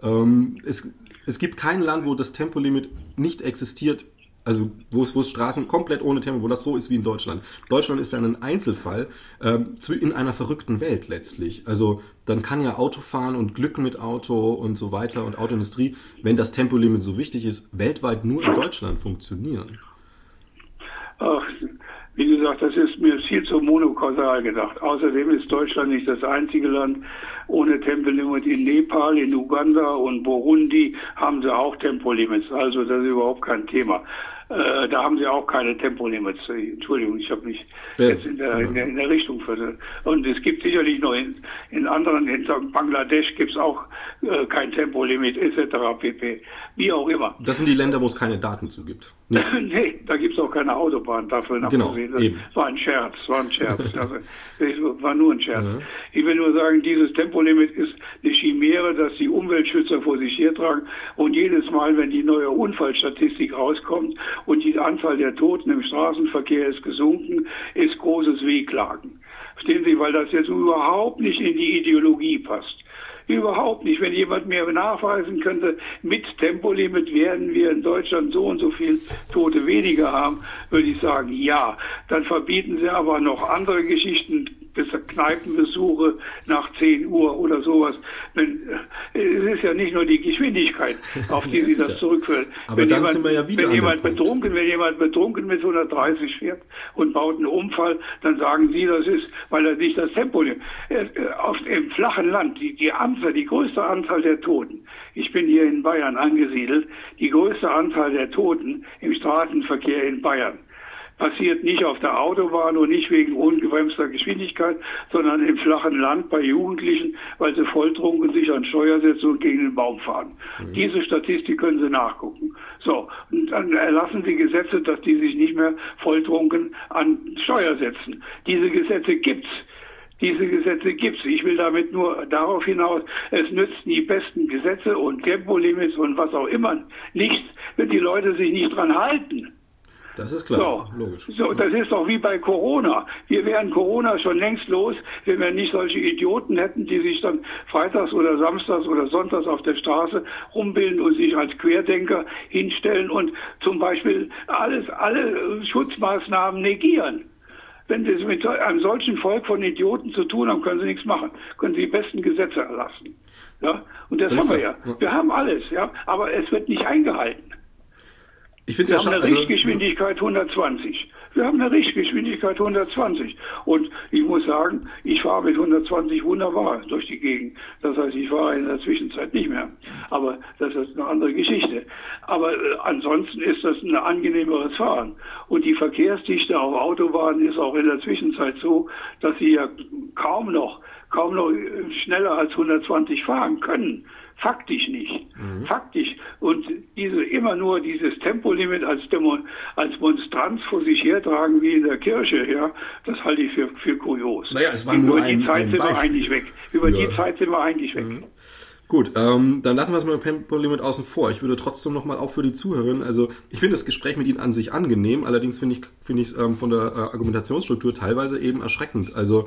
Es gibt kein Land, wo das Tempolimit nicht existiert, also wo es Straßen komplett ohne Tempo, wo das so ist wie in Deutschland. Deutschland ist dann ein Einzelfall in einer verrückten Welt letztlich. Also dann kann ja Autofahren und Glück mit Auto und so weiter und Autoindustrie, wenn das Tempolimit so wichtig ist, weltweit nur in Deutschland funktionieren. Ach, wie gesagt, das ist mir viel zu monokausal gedacht. Außerdem ist Deutschland nicht das einzige Land ohne Tempolimit. In Nepal, in Uganda und Burundi haben sie auch Tempolimits. Also das ist überhaupt kein Thema. Da haben sie auch keine Tempolimits. Entschuldigung, ich habe mich jetzt in der Richtung versetzt. Und es gibt sicherlich noch in anderen, in Bangladesch gibt es auch kein Tempolimit etc. pp. Wie auch immer. Das sind die Länder, wo es keine Daten zu gibt. Nee, da gibt es auch keine Autobahn dafür. Genau, das war ein Scherz, Also, das war nur ein Scherz. Ja. Ich will nur sagen, dieses Tempolimit ist eine Chimäre, dass die Umweltschützer vor sich hertragen. Und jedes Mal, wenn die neue Unfallstatistik rauskommt und die Anzahl der Toten im Straßenverkehr ist gesunken, ist großes Wehklagen. Verstehen Sie, weil das jetzt überhaupt nicht in die Ideologie passt. Überhaupt nicht. Wenn jemand mir nachweisen könnte, mit Tempolimit werden wir in Deutschland so und so viel Tote weniger haben, würde ich sagen, ja. Dann verbieten sie aber noch andere Geschichten, Kneipenbesuche nach 10 Uhr oder sowas. Es ist ja nicht nur die Geschwindigkeit, auf die sie das zurückführen. Aber dann sind wir ja wieder wenn jemand betrunken mit 130 fährt und baut einen Unfall, dann sagen sie, das ist, weil er nicht das Tempo nimmt. Im flachen Land, die größte Anzahl der Toten, ich bin hier in Bayern angesiedelt, die größte Anzahl der Toten im Straßenverkehr in Bayern passiert nicht auf der Autobahn und nicht wegen ungebremster Geschwindigkeit, sondern im flachen Land bei Jugendlichen, weil sie volltrunken sich an Steuer setzen und gegen den Baum fahren. Mhm. Diese Statistik können Sie nachgucken. So, und dann erlassen Sie Gesetze, dass die sich nicht mehr volltrunken an Steuer setzen. Diese Gesetze gibt's. Ich will damit nur darauf hinaus, es nützen die besten Gesetze und Tempolimits und was auch immer nichts, wenn die Leute sich nicht dran halten. Das ist klar, logisch. So, das ist doch wie bei Corona. Wir wären Corona schon längst los, wenn wir nicht solche Idioten hätten, die sich dann freitags oder samstags oder sonntags auf der Straße rumbilden und sich als Querdenker hinstellen und zum Beispiel alle Schutzmaßnahmen negieren. Wenn Sie es mit einem solchen Volk von Idioten zu tun haben, können Sie nichts machen. Können Sie die besten Gesetze erlassen. Ja? Und das haben wir ja. Wir haben alles, ja, aber es wird nicht eingehalten. Wir haben eine Richtgeschwindigkeit 120. Und ich muss sagen, ich fahre mit 120 wunderbar durch die Gegend. Das heißt, ich fahre in der Zwischenzeit nicht mehr. Aber das ist eine andere Geschichte. Aber ansonsten ist das ein angenehmeres Fahren. Und die Verkehrsdichte auf Autobahnen ist auch in der Zwischenzeit so, dass sie ja kaum noch schneller als 120 fahren können. Faktisch nicht. Mhm. Faktisch. Und immer nur dieses Tempolimit als Monstranz vor sich hertragen wie in der Kirche, ja, das halte ich für kurios. Naja, es war nur ein Beispiel. Über die Zeit sind wir eigentlich weg. Mhm. Gut, dann lassen wir es mit dem Tempolimit außen vor. Ich würde trotzdem nochmal auch für die Zuhörerinnen, also ich finde das Gespräch mit Ihnen an sich angenehm, allerdings finde ich es von der Argumentationsstruktur teilweise eben erschreckend. Also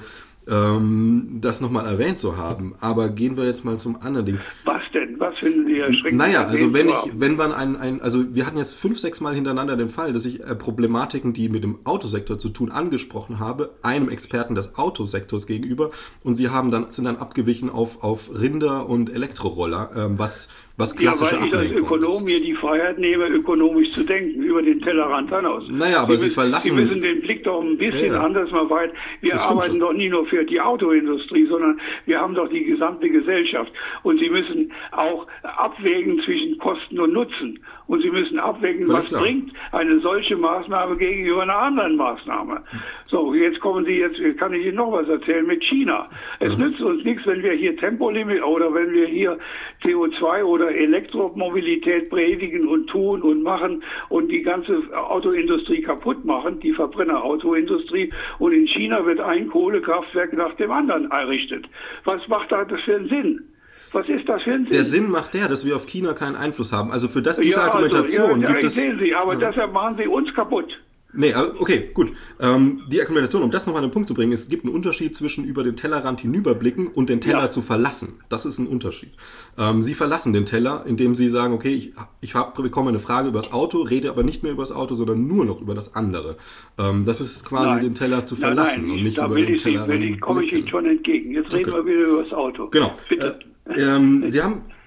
das nochmal erwähnt zu haben. Aber gehen wir jetzt mal zum anderen Ding. Was denn? Was finden Sie erschreckend? Naja, also also wir hatten jetzt 5-6 Mal hintereinander den Fall, dass ich Problematiken, die mit dem Autosektor zu tun, angesprochen habe, einem Experten des Autosektors gegenüber, und Sie sind dann abgewichen auf Rinder und Elektroroller, was klassische Ablenkung ist. Weil ich als Ökonom mir die Freiheit nehme, ökonomisch zu denken, über den Tellerrand hinaus. Naja, aber Sie müssen den Blick doch ein bisschen anders mal weit. Wir arbeiten doch nie nur für die Autoindustrie, sondern wir haben doch die gesamte Gesellschaft. Und Sie müssen auch abwägen zwischen Kosten und Nutzen. Und Sie müssen abwägen, was bringt eine solche Maßnahme gegenüber einer anderen Maßnahme. So, jetzt kann ich Ihnen noch was erzählen mit China. Es nützt uns nichts, wenn wir hier Tempolimit oder wenn wir hier CO2 oder Elektromobilität predigen und tun und machen und die ganze Autoindustrie kaputt machen, die Verbrennerautoindustrie. Und in China wird ein Kohlekraftwerk nach dem anderen errichtet. Was macht da das für einen Sinn? Was ist das für ein Sinn? Der Sinn macht dass wir auf China keinen Einfluss haben. Also für diese Argumentation gibt es... Sehen Sie, aber deshalb machen Sie uns kaputt. Nee, okay, gut. Die Argumentation, um das nochmal an den Punkt zu bringen, es gibt einen Unterschied zwischen über den Tellerrand hinüberblicken und den Teller zu verlassen. Das ist ein Unterschied. Sie verlassen den Teller, indem Sie sagen, okay, ich bekomme eine Frage über das Auto, rede aber nicht mehr über das Auto, sondern nur noch über das andere. Das ist quasi den Teller zu verlassen und nicht über den Teller. Da komme ich Ihnen schon entgegen. Jetzt reden wir wieder über das Auto. Genau. Bitte. Sie haben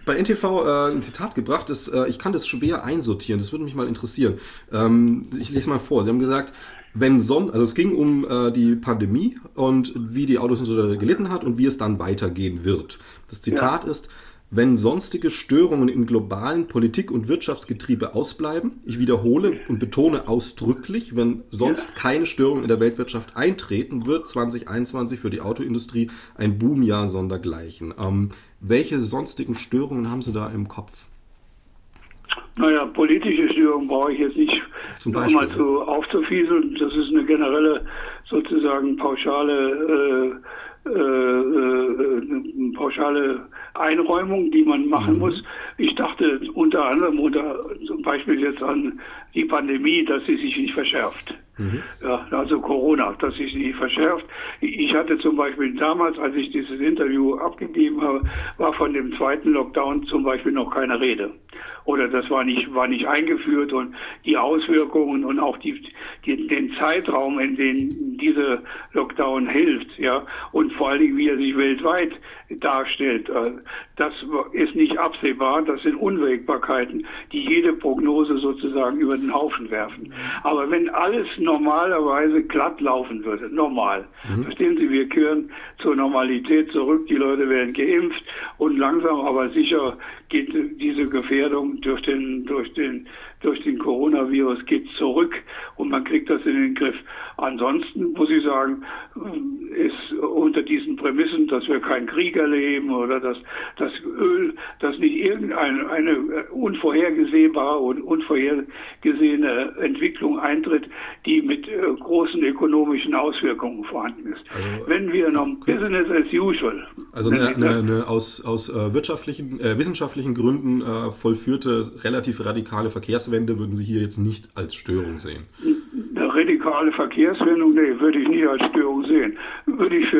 bei NTV ein Zitat gebracht, ich kann das schwer einsortieren, das würde mich mal interessieren. Ich lese mal vor, Sie haben gesagt, also es ging um die Pandemie und wie die Autoindustrie gelitten hat und wie es dann weitergehen wird. Das Zitat ist: Wenn sonstige Störungen im globalen Politik- und Wirtschaftsgetriebe ausbleiben, ich wiederhole und betone ausdrücklich, wenn sonst keine Störungen in der Weltwirtschaft eintreten, wird 2021 für die Autoindustrie ein Boomjahr sondergleichen. Welche sonstigen Störungen haben Sie da im Kopf? Naja, politische Störungen brauche ich jetzt nicht nochmal aufzufieseln. Das ist eine generelle, sozusagen pauschale Einräumung, die man machen muss. Ich dachte unter anderem zum Beispiel jetzt an die Pandemie, dass sie sich nicht verschärft. Ja, also Corona, dass sich nicht verschärft. Ich hatte zum Beispiel damals, als ich dieses Interview abgegeben habe, war von dem zweiten Lockdown zum Beispiel noch keine Rede. Oder das war nicht eingeführt, und die Auswirkungen und auch den Zeitraum, in dem dieser Lockdown hilft, ja, und vor allen Dingen, wie er sich weltweit darstellt, das ist nicht absehbar. Das sind Unwägbarkeiten, die jede Prognose sozusagen über den Haufen werfen. Aber wenn alles normalerweise glatt laufen würde, normal, verstehen Sie, wir kehren zur Normalität zurück, die Leute werden geimpft und langsam aber sicher geht diese Gefährdung durch den Coronavirus geht zurück und man kriegt das in den Griff. Ansonsten muss ich sagen, ist unter diesen Prämissen, dass wir keinen Krieg erleben oder dass das Öl, dass nicht eine unvorhergesehbare und unvorhergesehene Entwicklung eintritt, die mit großen ökonomischen Auswirkungen vorhanden ist. Also, wenn wir noch Business as usual. Also eine aus wissenschaftlichen Gründen vollführte, relativ radikale Verkehrswende würden Sie hier jetzt nicht als Störung sehen? Eine radikale Verkehrswendung, nee, würde ich nicht als Störung sehen. Würde ich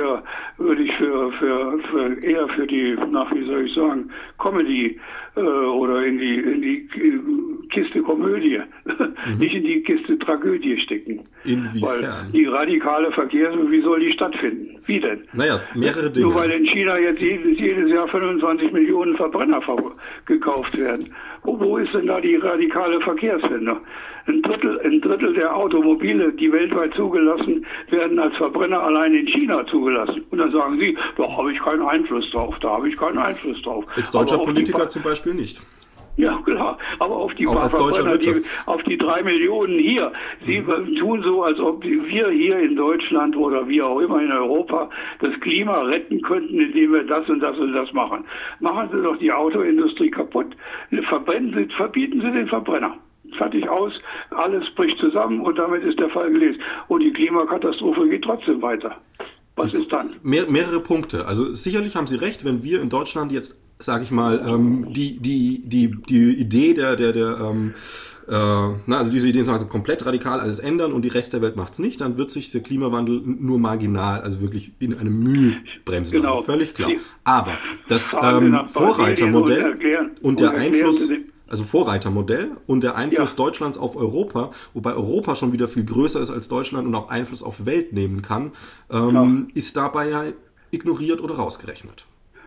eher für die, wie soll ich sagen, Comedy oder in die Kiste Komödie, nicht in die Kiste Tragödie stecken. Inwiefern? Weil die radikale Verkehrswende, wie soll die stattfinden? Wie denn? Naja, mehrere Dinge. Nur weil in China jetzt jedes Jahr 25 Millionen Verbrenner gekauft werden. Wo ist denn da die radikale Verkehrswende? Ein Drittel der Automobile, die weltweit zugelassen werden, als Verbrenner allein in China zugelassen. Und dann sagen Sie, da habe ich keinen Einfluss drauf, Als deutscher Politiker zum Beispiel nicht. Ja, klar, aber auf die paar Verbrenner, auf die 3 Millionen hier. Sie tun so, als ob wir hier in Deutschland oder wie auch immer in Europa das Klima retten könnten, indem wir das und das und das machen. Machen Sie doch die Autoindustrie kaputt. Verbieten Sie den Verbrenner. Fertig aus, alles bricht zusammen und damit ist der Fall gelöst. Und die Klimakatastrophe geht trotzdem weiter. Was ist dann? Mehrere Punkte. Also sicherlich haben Sie recht, wenn wir in Deutschland jetzt, sage ich mal, die Idee also diese Idee ist komplett radikal alles ändern und die Rest der Welt macht es nicht, dann wird sich der Klimawandel nur marginal, also wirklich in eine Mühe bremsen lassen. Völlig klar. Aber das Vorreitermodell und der Einfluss... Also Vorreitermodell und der Einfluss Deutschlands auf Europa, wobei Europa schon wieder viel größer ist als Deutschland und auch Einfluss auf Welt nehmen kann, ist dabei ja ignoriert oder rausgerechnet.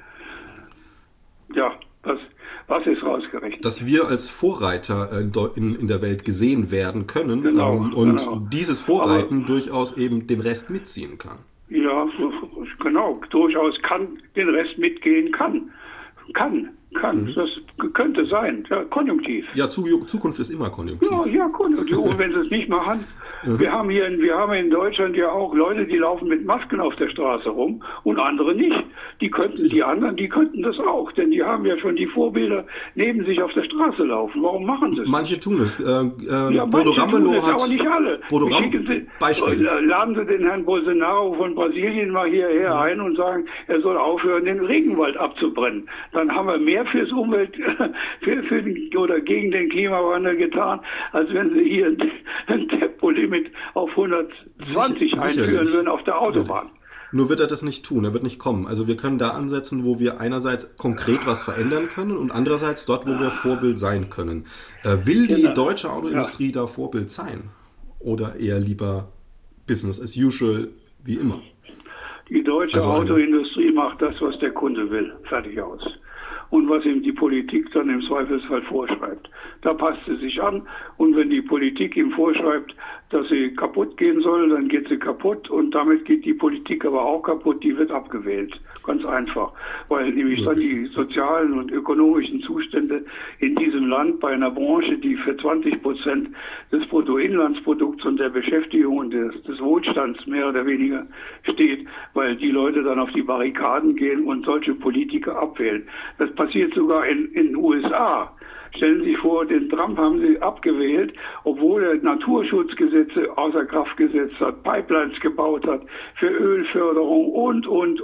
Ja, was ist rausgerechnet? Dass wir als Vorreiter in der Welt gesehen werden können dieses Vorreiten durchaus eben den Rest mitziehen kann. Ja, genau, durchaus den Rest mitgehen kann. Das könnte sein, ja, konjunktiv. Ja, Zukunft ist immer konjunktiv. Ja, konjunktiv. Und wenn sie es nicht machen, wir haben in Deutschland ja auch Leute, die laufen mit Masken auf der Straße rum und andere nicht. Die anderen könnten das auch, denn die haben ja schon die Vorbilder neben sich auf der Straße laufen. Warum machen sie es? Manche tun es. Bodo Ramelow hat... aber nicht alle. Beispiel. Laden Sie den Herrn Bolsonaro von Brasilien mal hierher ein und sagen, er soll aufhören, den Regenwald abzubrennen. Dann haben wir mehr fürs Umwelt, oder gegen den Klimawandel getan, als wenn Sie hier ein Tempolimit auf 120 einführen würden auf der Autobahn. Nur wird er das nicht tun, er wird nicht kommen. Also wir können da ansetzen, wo wir einerseits konkret was verändern können und andererseits dort, wo wir Vorbild sein können. Will die deutsche Autoindustrie da Vorbild sein? Oder eher lieber Business as usual, wie immer? Die deutsche Autoindustrie macht das, was der Kunde will. Fertig aus. und was ihm die Politik dann im Zweifelsfall vorschreibt. Da passt sie sich an, und wenn die Politik ihm vorschreibt, dass sie kaputt gehen soll, dann geht sie kaputt, und damit geht die Politik aber auch kaputt, die wird abgewählt. Ganz einfach, weil nämlich dann die sozialen und ökonomischen Zustände in diesem Land bei einer Branche, die für 20% des Bruttoinlandsprodukts und der Beschäftigung und des Wohlstands mehr oder weniger steht, weil die Leute dann auf die Barrikaden gehen und solche Politiker abwählen. Das passiert sogar in den USA. Stellen Sie sich vor, den Trump haben sie abgewählt, obwohl er Naturschutzgesetze außer Kraft gesetzt hat, Pipelines gebaut hat für Ölförderung und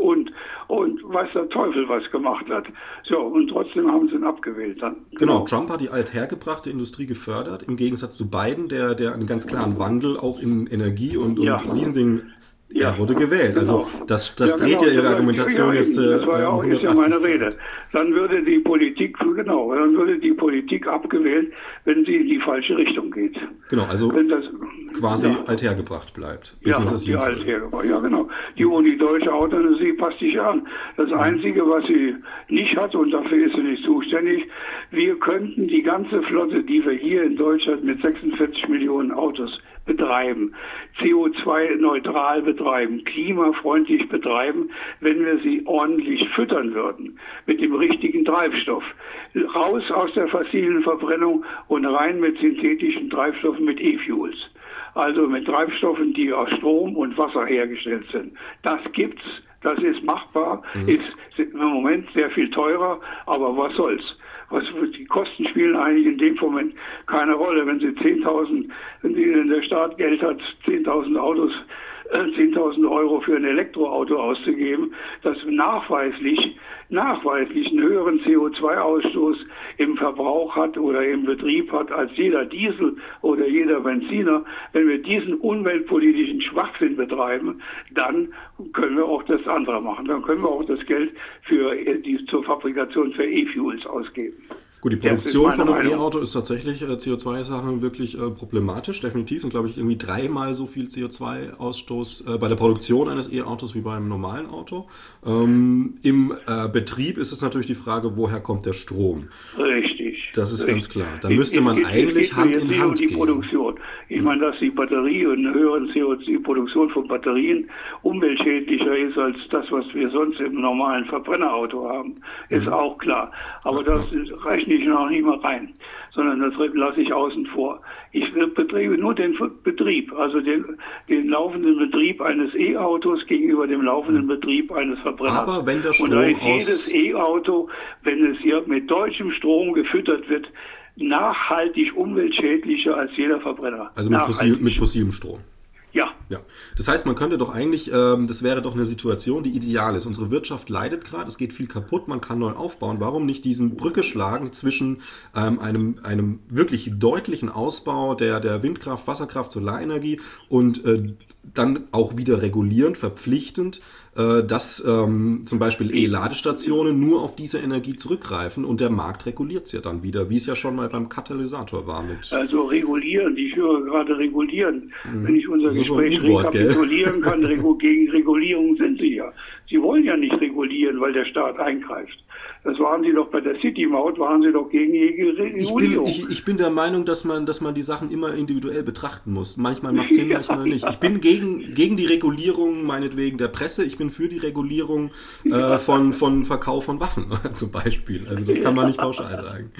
weiß der Teufel was gemacht hat. So, und trotzdem haben sie ihn abgewählt dann. Genau, Trump hat die althergebrachte Industrie gefördert, im Gegensatz zu Biden, der einen ganz klaren Wandel auch in Energie und diesen Dingen. Ja, er wurde gewählt. Genau. Also das dreht ja Ihre Argumentation jetzt. Das war ja auch ist ja meine Rede. Dann würde die Politik abgewählt, wenn sie in die falsche Richtung geht. Genau, also wenn das quasi althergebracht bleibt. Ja, genau. Die deutsche Autoindustrie passt sich an. Das Einzige, was sie nicht hat, und dafür ist sie nicht zuständig, wir könnten die ganze Flotte, die wir hier in Deutschland mit 46 Millionen Autos betreiben, CO2-neutral betreiben, klimafreundlich betreiben, wenn wir sie ordentlich füttern würden mit dem richtigen Treibstoff. Raus aus der fossilen Verbrennung und rein mit synthetischen Treibstoffen, mit E-Fuels. Also mit Treibstoffen, die aus Strom und Wasser hergestellt sind. Das gibt's, das ist machbar, ist im Moment sehr viel teurer, aber was soll's? Die Kosten spielen eigentlich in dem Moment keine Rolle. Wenn der Staat Geld hat, 10.000 Euro für ein Elektroauto auszugeben, das nachweislich einen höheren CO2-Ausstoß im Verbrauch hat oder im Betrieb hat als jeder Diesel oder jeder Benziner. Wenn wir diesen umweltpolitischen Schwachsinn betreiben, dann können wir auch das andere machen. Dann können wir auch das Geld zur Fabrikation für E-Fuels ausgeben. Gut, die Produktion von einem E-Auto ist tatsächlich CO2-Sachen wirklich problematisch, definitiv. Sind, glaube ich, irgendwie 3-mal so viel CO2-Ausstoß bei der Produktion eines E-Autos wie bei einem normalen Auto. Im Betrieb ist es natürlich die Frage, woher kommt der Strom? Richtig. Das ist ganz klar. Da müsste man eigentlich Hand in Hand gehen. Produktion. Ich meine, dass die Batterie und eine höhere CO2-Produktion von Batterien umweltschädlicher ist als das, was wir sonst im normalen Verbrennerauto haben, ist auch klar. Aber das rechne ich noch nicht mal rein, sondern das lasse ich außen vor. Ich betreibe nur den Betrieb, also den laufenden Betrieb eines E-Autos gegenüber dem laufenden Betrieb eines Verbrenners. Aber wenn der Strom und da ist jedes E-Auto, wenn es hier mit deutschem Strom gefüttert wird, nachhaltig umweltschädlicher als jeder Verbrenner. Also mit fossilem Strom. Ja. Das heißt, man könnte doch eigentlich, das wäre doch eine Situation, die ideal ist. Unsere Wirtschaft leidet gerade, es geht viel kaputt, man kann neu aufbauen. Warum nicht diesen Brücke schlagen zwischen einem wirklich deutlichen Ausbau der Windkraft, Wasserkraft, Solarenergie und dann auch wieder regulierend, verpflichtend, dass zum Beispiel E-Ladestationen nur auf diese Energie zurückgreifen und der Markt reguliert es ja dann wieder, wie es ja schon mal beim Katalysator war. Also regulieren, ich höre gerade regulieren. Wenn ich unser Gespräch rekapitulieren kann, gegen Regulierung sind Sie ja. Sie wollen ja nicht regulieren, weil der Staat eingreift. Das waren Sie doch bei der City-Maut, waren Sie doch gegen jede Regulierung. Ich bin der Meinung, dass man die Sachen immer individuell betrachten muss. Manchmal macht es Sinn, manchmal nicht. Ich bin gegen die Regulierung, meinetwegen der Presse. Ich bin für die Regulierung von Verkauf von Waffen zum Beispiel. Also das kann man nicht pauschal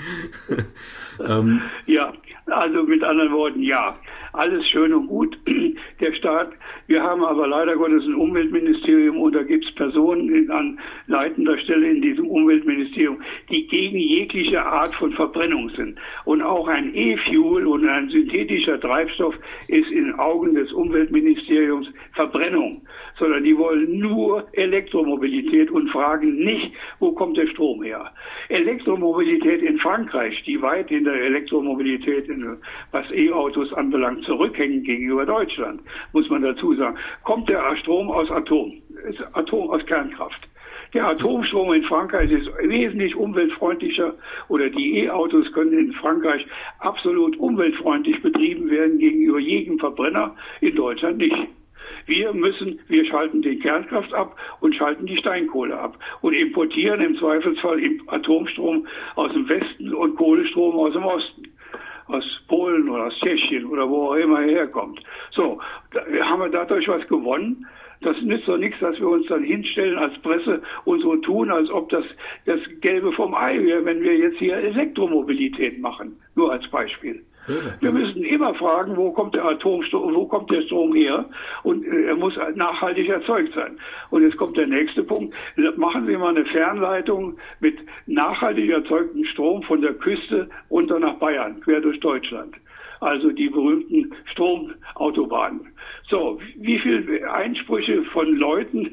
sagen. Ja, also mit anderen Worten, ja. Alles schön und gut. Der Staat, wir haben aber leider Gottes ein Umweltministerium und da gibt es Personen an leitender Stelle in diesem Umweltministerium, die gegen jegliche Art von Verbrennung sind. Und auch ein E-Fuel und ein synthetischer Treibstoff ist in den Augen des Umweltministeriums Verbrennung, sondern die wollen nur Elektromobilität und fragen nicht, wo kommt der Strom her. Elektromobilität in Frankreich, die weit in der Elektromobilität, was E-Autos anbelangt, zurückhängen gegenüber Deutschland, muss man dazu sagen, kommt der Strom aus Atom aus Kernkraft. Der Atomstrom in Frankreich ist wesentlich umweltfreundlicher oder die E-Autos können in Frankreich absolut umweltfreundlich betrieben werden gegenüber jedem Verbrenner, in Deutschland nicht. Wir schalten den Kernkraft ab und schalten die Steinkohle ab und importieren im Zweifelsfall Atomstrom aus dem Westen und Kohlestrom aus dem Osten. Aus Polen oder aus Tschechien oder wo auch immer er herkommt. So, haben wir dadurch was gewonnen? Das nützt doch nichts, dass wir uns dann hinstellen als Presse und so tun, als ob das Gelbe vom Ei wäre, wenn wir jetzt hier Elektromobilität machen. Nur als Beispiel. Wir müssen immer fragen, wo kommt der Strom her? Und er muss nachhaltig erzeugt sein. Und jetzt kommt der nächste Punkt. Machen Sie mal eine Fernleitung mit nachhaltig erzeugtem Strom von der Küste runter nach Bayern, quer durch Deutschland. Also die berühmten Stromautobahnen. So, wie viele Einsprüche von Leuten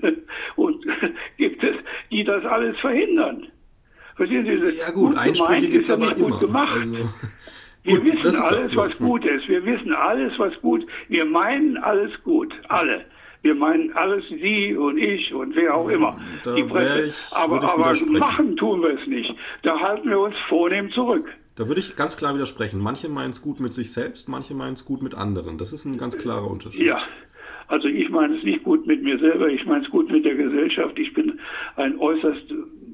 gibt es, die das alles verhindern? Verstehen Sie? Ja gut, Einsprüche gibt es aber immer. Also wir wissen alles, was gut ist. Wir wissen alles, was gut. Wir meinen alles gut. Alle. Wir meinen alles, Sie und ich und wer auch immer. Die Presse. Aber machen tun wir es nicht. Da halten wir uns vornehm zurück. Da würde ich ganz klar widersprechen. Manche meinen es gut mit sich selbst, manche meinen es gut mit anderen. Das ist ein ganz klarer Unterschied. Ja, also ich meine es nicht gut mit mir selber, ich meine es gut mit der Gesellschaft. Ich bin ein äußerst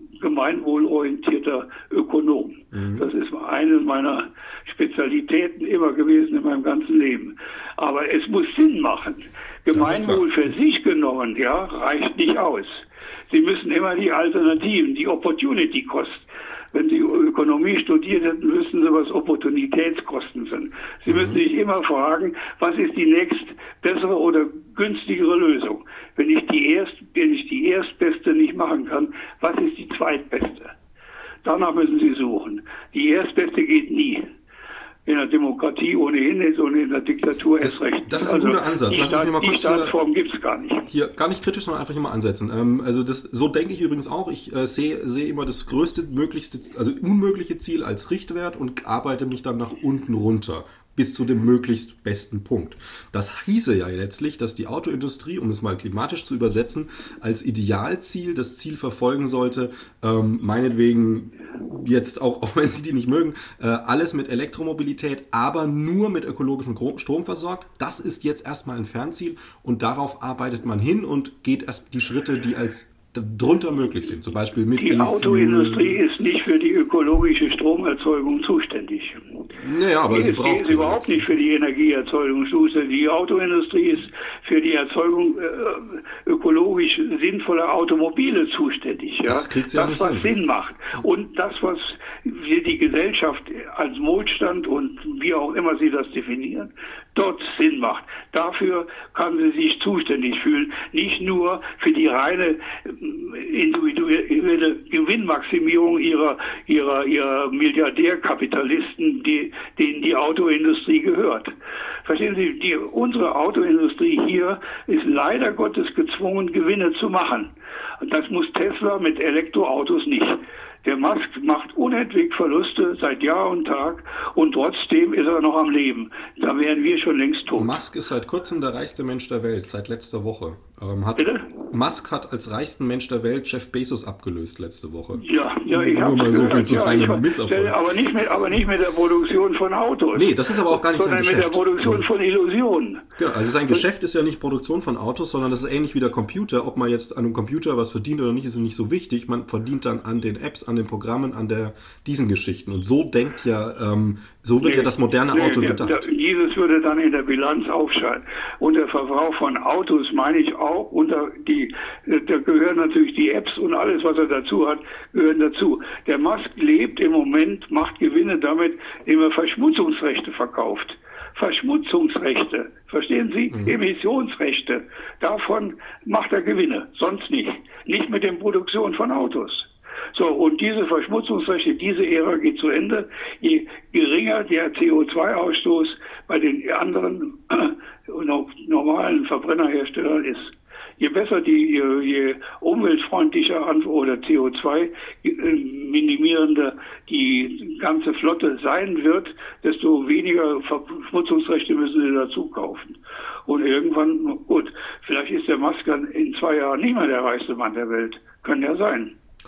gemeinwohlorientierter Ökonom. Das ist eine meiner Spezialitäten immer gewesen in meinem ganzen Leben. Aber es muss Sinn machen. Gemeinwohl für sich genommen, ja, reicht nicht aus. Sie müssen immer die Alternativen, die Opportunity Cost. Wenn Sie Ökonomie studiert hätten, wüssten Sie, was Opportunitätskosten sind. Sie müssen sich immer fragen, was ist die nächst bessere oder günstigere Lösung? Wenn ich die erstbeste nicht machen kann, was ist die zweitbeste? Danach müssen Sie suchen. Die erstbeste geht nie. In der Demokratie ohnehin nicht und in der Diktatur erst recht. Das ist ein guter Ansatz. Die Staatsform gibt es gar nicht. Hier gar nicht kritisch, sondern einfach hier mal ansetzen. So denke ich übrigens auch. Ich sehe immer das größte, unmögliche Ziel als Richtwert und arbeite mich dann nach unten runter bis zu dem möglichst besten Punkt. Das hieße ja letztlich, dass die Autoindustrie, um es mal klimatisch zu übersetzen, als Idealziel das Ziel verfolgen sollte, meinetwegen jetzt auch wenn sie die nicht mögen, alles mit Elektromobilität, aber nur mit ökologischem Strom versorgt. Das ist jetzt erstmal ein Fernziel und darauf arbeitet man hin und geht erst die Schritte, die als drunter möglich sind, zum Beispiel mit Die Autoindustrie ist nicht für die ökologische Stromerzeugung zuständig. Naja, aber sie braucht sie überhaupt nicht für die Energieerzeugung zuständig. Die Autoindustrie ist für die Erzeugung ökologisch sinnvoller Automobile zuständig. Ja? Das kriegt sie ja nicht hin. Was Sinn macht. Und das, was wir die Gesellschaft als Wohlstand und wie auch immer sie das definieren, dort Sinn macht. Dafür kann sie sich zuständig fühlen. Nicht nur für die reine individuelle Gewinnmaximierung ihrer Milliardärkapitalisten, denen die Autoindustrie gehört. Verstehen Sie, unsere Autoindustrie hier ist leider Gottes gezwungen, Gewinne zu machen. Das muss Tesla mit Elektroautos nicht. Der Musk macht unentwegt Verluste seit Jahr und Tag und trotzdem ist er noch am Leben. Da wären wir schon längst tot. Musk ist seit kurzem der reichste Mensch der Welt, seit letzter Woche. Bitte? Musk hat als reichsten Mensch der Welt Jeff Bezos abgelöst letzte Woche. Ja, ich habe nur mal so viel zu seinem Misserfolg. Aber nicht mit der Produktion von Autos. Nee, das ist aber auch gar nicht sein Geschäft. Sondern mit der Produktion von Illusionen. Genau, also sein Geschäft ist ja nicht Produktion von Autos, sondern das ist ähnlich wie der Computer. Ob man jetzt an einem Computer was verdient oder nicht, ist nicht so wichtig. Man verdient dann an den Apps, an den Programmen, an diesen Geschichten. Und so denkt ja, so wird ja das moderne Auto gedacht. Dieses würde dann in der Bilanz aufscheinen. Und der Verbrauch von Autos meine ich auch, da gehören natürlich die Apps und alles, was er dazu hat, gehören dazu. Der Musk lebt im Moment, macht Gewinne damit, indem er Verschmutzungsrechte verkauft. Verschmutzungsrechte, verstehen Sie? Emissionsrechte. Davon macht er Gewinne, sonst nicht. Nicht mit der Produktion von Autos. So, und diese Verschmutzungsrechte, diese Ära geht zu Ende. Je geringer der CO2-Ausstoß bei den anderen normalen Verbrennerherstellern ist, je besser je umweltfreundlicher oder CO2 minimierender die ganze Flotte sein wird, desto weniger Verschmutzungsrechte müssen sie dazu kaufen. Und irgendwann, gut, vielleicht ist der Musk in 2 Jahren nicht mehr der reichste Mann der Welt. Kann ja sein.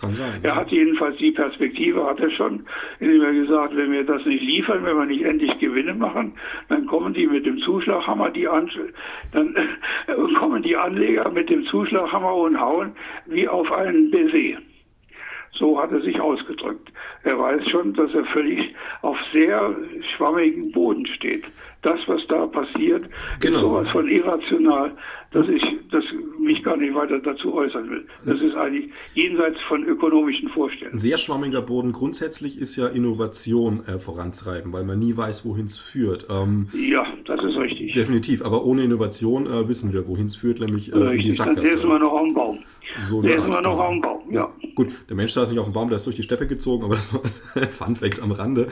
Kann sein. Er hat jedenfalls die Perspektive, hat er schon, indem er gesagt, wenn wir das nicht liefern, wenn wir nicht endlich Gewinne machen, dann kommen die mit dem Zuschlaghammer, dann kommen die Anleger mit dem Zuschlaghammer und hauen wie auf einen Baiser. So hat er sich ausgedrückt. Er weiß schon, dass er völlig auf sehr schwammigem Boden steht. Das, was da passiert, ist sowas von irrational, dass ich mich gar nicht weiter dazu äußern will. Das ist eigentlich jenseits von ökonomischen Vorstellungen. Ein sehr schwammiger Boden grundsätzlich ist ja Innovation voranzutreiben, weil man nie weiß, wohin es führt. Ja, das ist richtig. Definitiv, aber ohne Innovation wissen wir, wohin es führt, nämlich in die Sackgasse. Dann ist man noch am Baum. Der ist immer noch am Baum, ja. Gut, der Mensch da ist nicht auf dem Baum, der ist durch die Steppe gezogen, aber das war Fun Fact am Rande.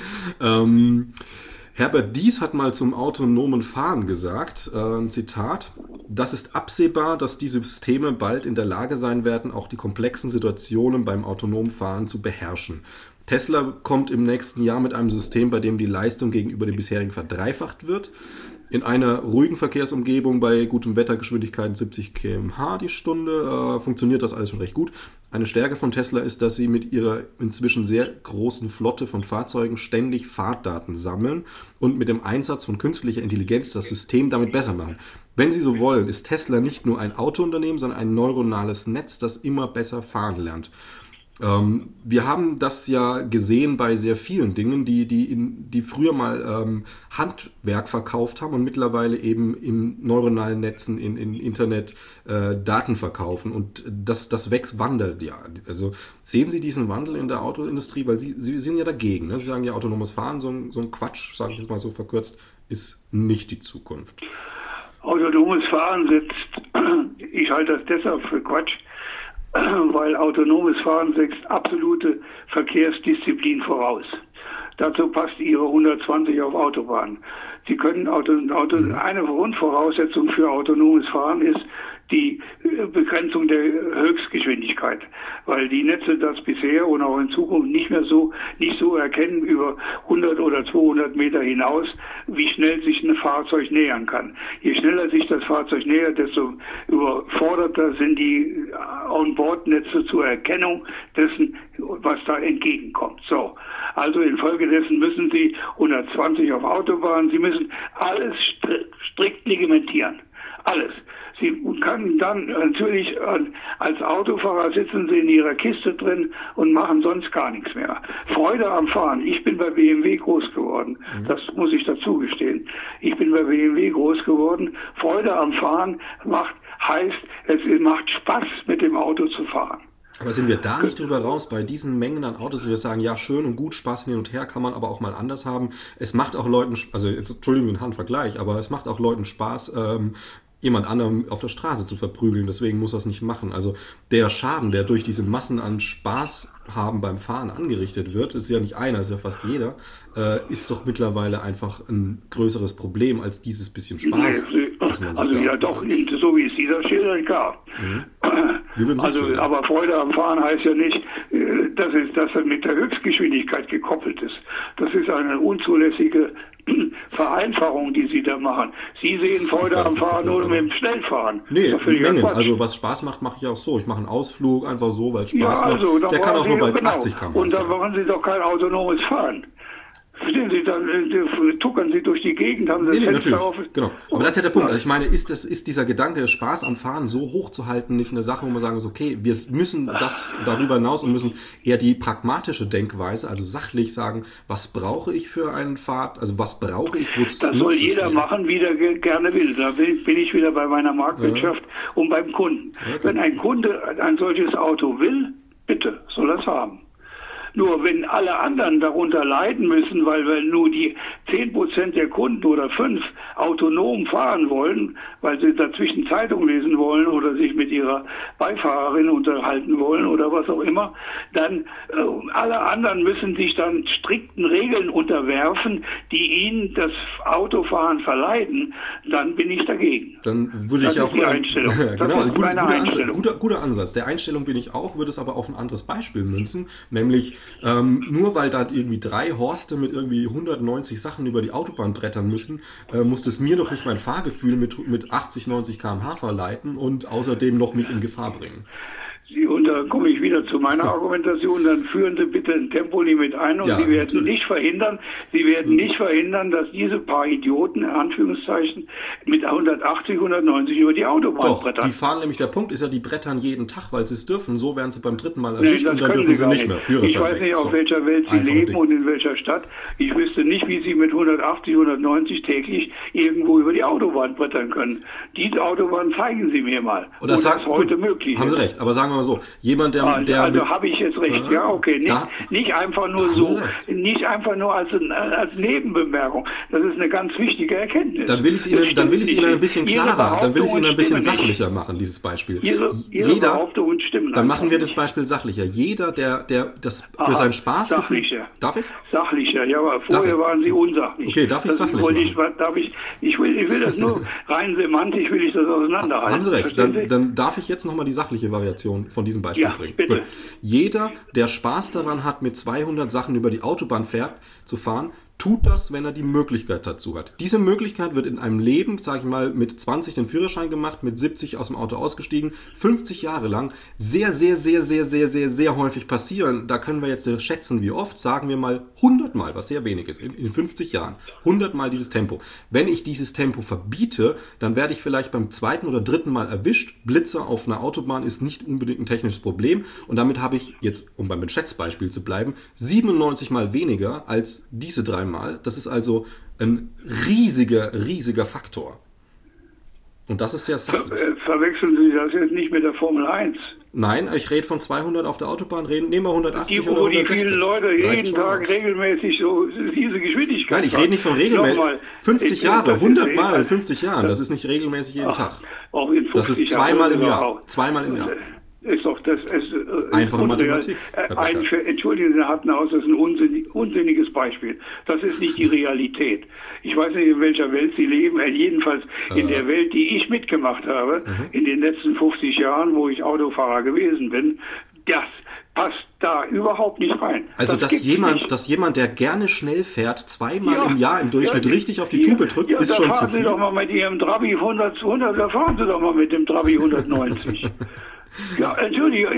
Herbert Dies hat mal zum autonomen Fahren gesagt, Zitat, das ist absehbar, dass die Systeme bald in der Lage sein werden, auch die komplexen Situationen beim autonomen Fahren zu beherrschen. Tesla kommt im nächsten Jahr mit einem System, bei dem die Leistung gegenüber dem bisherigen verdreifacht wird. In einer ruhigen Verkehrsumgebung bei gutem Wetter, Geschwindigkeiten 70 km/h die Stunde, funktioniert das alles schon recht gut. Eine Stärke von Tesla ist, dass sie mit ihrer inzwischen sehr großen Flotte von Fahrzeugen ständig Fahrdaten sammeln und mit dem Einsatz von künstlicher Intelligenz das System damit besser machen. Wenn Sie so wollen, ist Tesla nicht nur ein Autounternehmen, sondern ein neuronales Netz, das immer besser fahren lernt. Wir haben das ja gesehen bei sehr vielen Dingen, die früher mal Handwerk verkauft haben und mittlerweile eben in neuronalen Netzen, in Internet Daten verkaufen. Und das wandelt ja. Also sehen Sie diesen Wandel in der Autoindustrie? Weil Sie sind ja dagegen. Ne? Sie sagen ja, autonomes Fahren, so ein Quatsch, sage ich jetzt mal so verkürzt, ist nicht die Zukunft. Autonomes Fahren ich halte das deshalb für Quatsch, weil autonomes Fahren setzt absolute Verkehrsdisziplin voraus. Dazu passt Ihre 120 auf Autobahn. Sie können eine Grundvoraussetzung für autonomes Fahren ist die Begrenzung der Höchstgeschwindigkeit, weil die Netze das bisher und auch in Zukunft nicht so erkennen über 100 oder 200 Meter hinaus, wie schnell sich ein Fahrzeug nähern kann. Je schneller sich das Fahrzeug nähert, desto überforderter sind die Onboard-Netze zur Erkennung dessen, was da entgegenkommt. So. Also infolgedessen müssen Sie 120 auf Autobahn, Sie müssen alles strikt reglementieren. Alles. Sie können dann natürlich als Autofahrer sitzen Sie in Ihrer Kiste drin und machen sonst gar nichts mehr. Freude am Fahren. Ich bin bei BMW groß geworden. Das muss ich dazu gestehen. Ich bin bei BMW groß geworden. Freude am Fahren heißt, es macht Spaß, mit dem Auto zu fahren. Aber sind wir da nicht drüber raus, bei diesen Mengen an Autos, dass wir sagen, ja, schön und gut, Spaß hin und her kann man aber auch mal anders haben. Es macht auch Leuten, also jetzt, Entschuldigung, den Handvergleich, aber es macht auch Leuten Spaß, jemand anderem auf der Straße zu verprügeln. Deswegen muss das nicht machen. Also der Schaden, der durch diese Massen an Spaß haben beim Fahren angerichtet wird, ist ja nicht einer, ist ja fast jeder, ist doch mittlerweile einfach ein größeres Problem als dieses bisschen Spaß. Dass man sich also ja doch, so wie es dieser Schilder gab. Aber Freude am Fahren heißt ja nicht, dass er mit der Höchstgeschwindigkeit gekoppelt ist. Das ist eine unzulässige Vereinfachung, die Sie da machen. Sie sehen Freude am Fahren nur mit dem Schnellfahren. Nee, Mengen. Also was Spaß macht, mache ich auch so. Ich mache einen Ausflug einfach so, weil es Spaß macht. Der kann auch nur bei 80 km/h sein. Und dann machen Sie doch kein autonomes Fahren. Verstehen Sie, dann tuckern Sie durch die Gegend, haben Sie das Fenster auf. Genau. Aber das ist ja der Punkt. Also ich meine, ist dieser Gedanke, Spaß am Fahren so hoch zu halten, nicht eine Sache, wo man sagen muss, okay, wir müssen das darüber hinaus und müssen eher die pragmatische Denkweise, also sachlich sagen, was brauche ich für einen Fahrt, also was brauche ich, wozu das soll jeder machen, wie er gerne will. Da bin ich wieder bei meiner Marktwirtschaft und beim Kunden. Okay. Wenn ein Kunde ein solches Auto will, bitte, soll er es haben. Nur wenn alle anderen darunter leiden müssen, weil nur die 10% der Kunden oder 5 autonom fahren wollen, weil sie dazwischen Zeitung lesen wollen oder sich mit ihrer Beifahrerin unterhalten wollen oder was auch immer, dann alle anderen müssen sich dann strikten Regeln unterwerfen, die ihnen das Autofahren verleiden, dann bin ich dagegen. Dann würde ich auch die Einstellung. Genau, guter Ansatz. Der Einstellung bin ich auch, würde es aber auf ein anderes Beispiel münzen, nämlich nur weil da irgendwie 3 Horste mit irgendwie 190 Sachen über die Autobahn brettern müssen, muss das mir doch nicht mein Fahrgefühl mit 80, 90 km/h verleiten und außerdem noch mich in Gefahr bringen. Und da komme ich wieder zu meiner Argumentation, dann führen Sie bitte ein Tempolimit ein und Sie werden nicht verhindern, dass diese paar Idioten, in Anführungszeichen, mit 180, 190 über die Autobahn brettern. Die fahren nämlich, der Punkt ist ja, die brettern jeden Tag, weil sie es dürfen. So werden sie beim dritten Mal erwischt und dann dürfen sie nicht mehr. Ich weiß nicht, auf welcher Welt Sie leben und in welcher Stadt. Ich wüsste nicht, wie Sie mit 180, 190 täglich irgendwo über die Autobahn brettern können. Diese Autobahn zeigen Sie mir mal, wo das heute möglich ist. Haben Sie recht, aber sagen wir mal so, jemand, der... Also habe ich jetzt recht, ja, okay. Nicht einfach nur so, nicht einfach nur als Nebenbemerkung. Das ist eine ganz wichtige Erkenntnis. Dann will ich es Ihnen ein bisschen klarer, dann will ich es Ihnen ein bisschen sachlicher machen, dieses Beispiel. Ihre Behauptungen stimmen. Dann machen wir das Beispiel sachlicher. Jeder, der das für seinen Spaß... Sachlicher. Darf ich? Sachlicher, ja, aber vorher waren Sie unsachlich. Okay, darf ich sachlich machen? Ich will das nur rein semantisch, will ich das auseinanderhalten. Haben Sie recht, dann darf ich jetzt nochmal die sachliche Variation von diesem Beispiel bringen. Bitte. Gut. Jeder, der Spaß daran hat, mit 200 Sachen über die Autobahn zu fahren, tut das, wenn er die Möglichkeit dazu hat. Diese Möglichkeit wird in einem Leben, sage ich mal, mit 20 den Führerschein gemacht, mit 70 aus dem Auto ausgestiegen, 50 Jahre lang, sehr, sehr, sehr, sehr, sehr, sehr, sehr häufig passieren. Da können wir jetzt schätzen, wie oft, sagen wir mal 100 Mal, was sehr wenig ist, in 50 Jahren, 100 Mal dieses Tempo. Wenn ich dieses Tempo verbiete, dann werde ich vielleicht beim zweiten oder dritten Mal erwischt. Blitzer auf einer Autobahn ist nicht unbedingt ein technisches Problem und damit habe ich jetzt, um beim Schätzbeispiel zu bleiben, 97 Mal weniger als diese 3 Mal. Das ist also ein riesiger Faktor. Und das ist sehr sachlich. Verwechseln Sie das jetzt nicht mit der Formel 1? Nein, ich rede von 200 auf der Autobahn, nehmen wir 180 oder 160. Die vielen Leute jeden Tag regelmäßig so diese Geschwindigkeit. Nein, ich rede nicht von regelmäßig. 50 Jahre, 100 Mal in 50 Jahren, das ist nicht regelmäßig jeden Tag. Auch in 50 das ist zweimal im Jahr. Zweimal im Jahr. Ist doch das einfache Mathematik. Entschuldigen Sie, Herr Hartenhaus, das ist ein unsinniges Beispiel. Das ist nicht die Realität. Ich weiß nicht, in welcher Welt Sie leben, jedenfalls in der Welt, die ich mitgemacht habe, in den letzten 50 Jahren, wo ich Autofahrer gewesen bin. Das passt da überhaupt nicht rein. Also, dass jemand, der gerne schnell fährt, zweimal im Jahr im Durchschnitt richtig auf die Tube drückt, ist schon zu viel. Da fahren Sie doch mal mit Ihrem Trabi 100, da fahren Sie doch mal mit dem Trabi 190. Ja, Entschuldigung.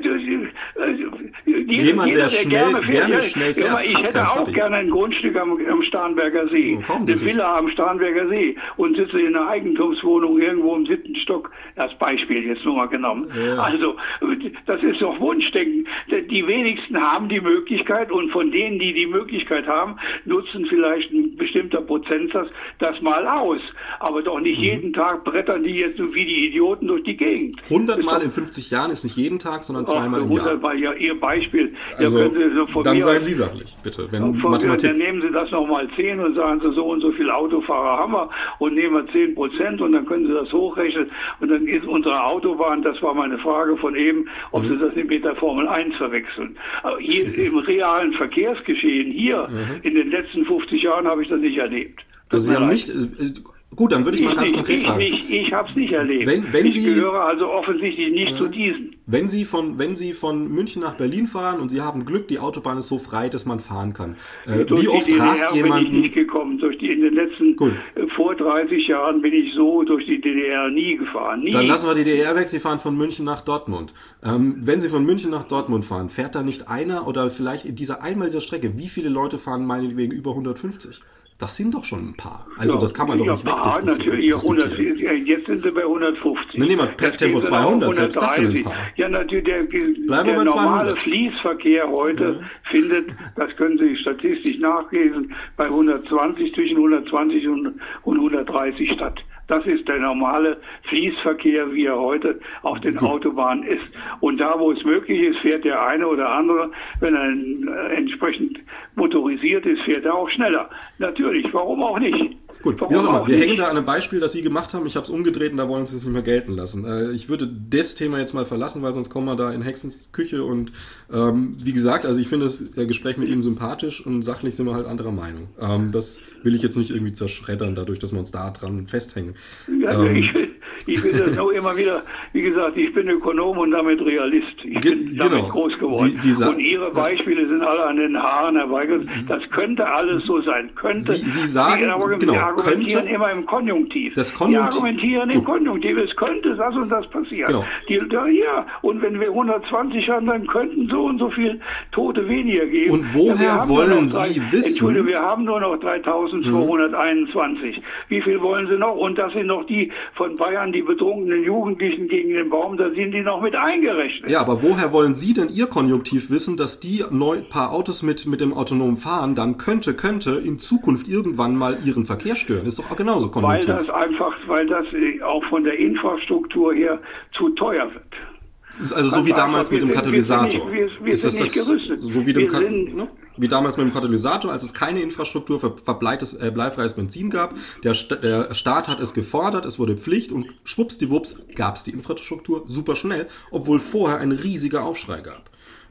Jemand, der gerne schnell fährt, ich hätte auch gerne ein Grundstück am Starnberger See. Eine Villa am Starnberger See und sitze in einer Eigentumswohnung irgendwo im 7. Stock. Das Beispiel jetzt nur mal genommen. Ja. Also, das ist doch Wunschdenken. Die wenigsten haben die Möglichkeit und von denen, die die Möglichkeit haben, nutzen vielleicht ein bestimmter Prozentsatz das mal aus. Aber doch nicht jeden Tag brettern die jetzt so wie die Idioten durch die Gegend. 100 Mal in 50 Jahren ist nicht jeden Tag, sondern zweimal im Jahr. 100 Mal, ja, Ihr Beispiel. Also, dann seien Sie sachlich, bitte. Wenn Mathematik. Dann nehmen Sie das nochmal 10 und sagen Sie, so und so viele Autofahrer haben wir und nehmen wir 10% und dann können Sie das hochrechnen und dann ist unsere Autobahn, das war meine Frage von eben, ob Sie das mit der Formel 1 verwechseln. Hier im realen Verkehrsgeschehen hier in den letzten 50 Jahren habe ich das nicht erlebt. Also Sie haben nicht... Gut, dann würde ich mal ganz konkret fragen. Ich habe es nicht erlebt. Ich gehöre also offensichtlich nicht zu diesen. Wenn Sie von München nach Berlin fahren und Sie haben Glück, die Autobahn ist so frei, dass man fahren kann. Wie oft rast jemand... bin ich nicht gekommen. In den letzten, vor 30 Jahren bin ich so durch die DDR nie gefahren. Nie. Dann lassen wir die DDR weg, Sie fahren von München nach Dortmund. Wenn Sie von München nach Dortmund fahren, fährt da nicht einer oder vielleicht in dieser Strecke, wie viele Leute fahren meinetwegen über 150? Das sind doch schon ein paar. Also das kann man doch nicht wegdiskutieren. Natürlich, jetzt sind sie bei 150. Nehmen wir per Tempo 200, selbst das sind ein paar. Ja, natürlich, der normale Fließverkehr heute findet, das können Sie statistisch nachlesen, bei 120, zwischen 120 und 130 statt. Das ist der normale Fließverkehr, wie er heute auf den Autobahnen ist. Und da, wo es möglich ist, fährt der eine oder andere, wenn er entsprechend motorisiert ist, fährt er auch schneller. Natürlich, warum auch nicht? Gut, wie auch immer. Wir hängen da an einem Beispiel, das Sie gemacht haben. Ich habe es umgedreht und da wollen Sie es nicht mehr gelten lassen. Ich würde das Thema jetzt mal verlassen, weil sonst kommen wir da in Hexens Küche. Und wie gesagt, also ich finde das Gespräch mit Ihnen sympathisch und sachlich sind wir halt anderer Meinung. Das will ich jetzt nicht irgendwie zerschreddern, dadurch, dass wir uns da dran festhängen. Ja, ich will das nur immer wieder wie gesagt, ich bin Ökonom und damit Realist. Ich bin damit groß geworden. Und Ihre Beispiele sind alle an den Haaren herbeigeführt. Das könnte alles so sein. Könnte. Sie sagen, Sie argumentieren immer im Konjunktiv. Sie argumentieren im Konjunktiv. Es könnte das und das passieren. Ja, und wenn wir 120 haben, dann könnten so und so viel Tote weniger geben. Und woher wollen Sie wissen? Entschuldigung, wir haben nur noch 3.221. Wie viel wollen Sie noch? Und das sind noch die von Bayern, die betrunkenen Jugendlichen gegen den Baum, da sind die noch mit eingerechnet. Ja, aber woher wollen Sie denn Ihr Konjunktiv wissen, dass die paar Autos mit dem autonomen Fahren dann könnte in Zukunft irgendwann mal ihren Verkehr stören? Ist doch auch genauso konjunktiv. Weil das auch von der Infrastruktur her zu teuer wird. Ist also so wie damals mit dem Katalysator. Wir sind nicht gerüstet. So wie wie damals mit dem Katalysator, als es keine Infrastruktur für bleifreies Benzin gab. Der Staat hat es gefordert, es wurde Pflicht und schwuppsdiwupps gab es die Infrastruktur super schnell, obwohl vorher ein riesiger Aufschrei gab.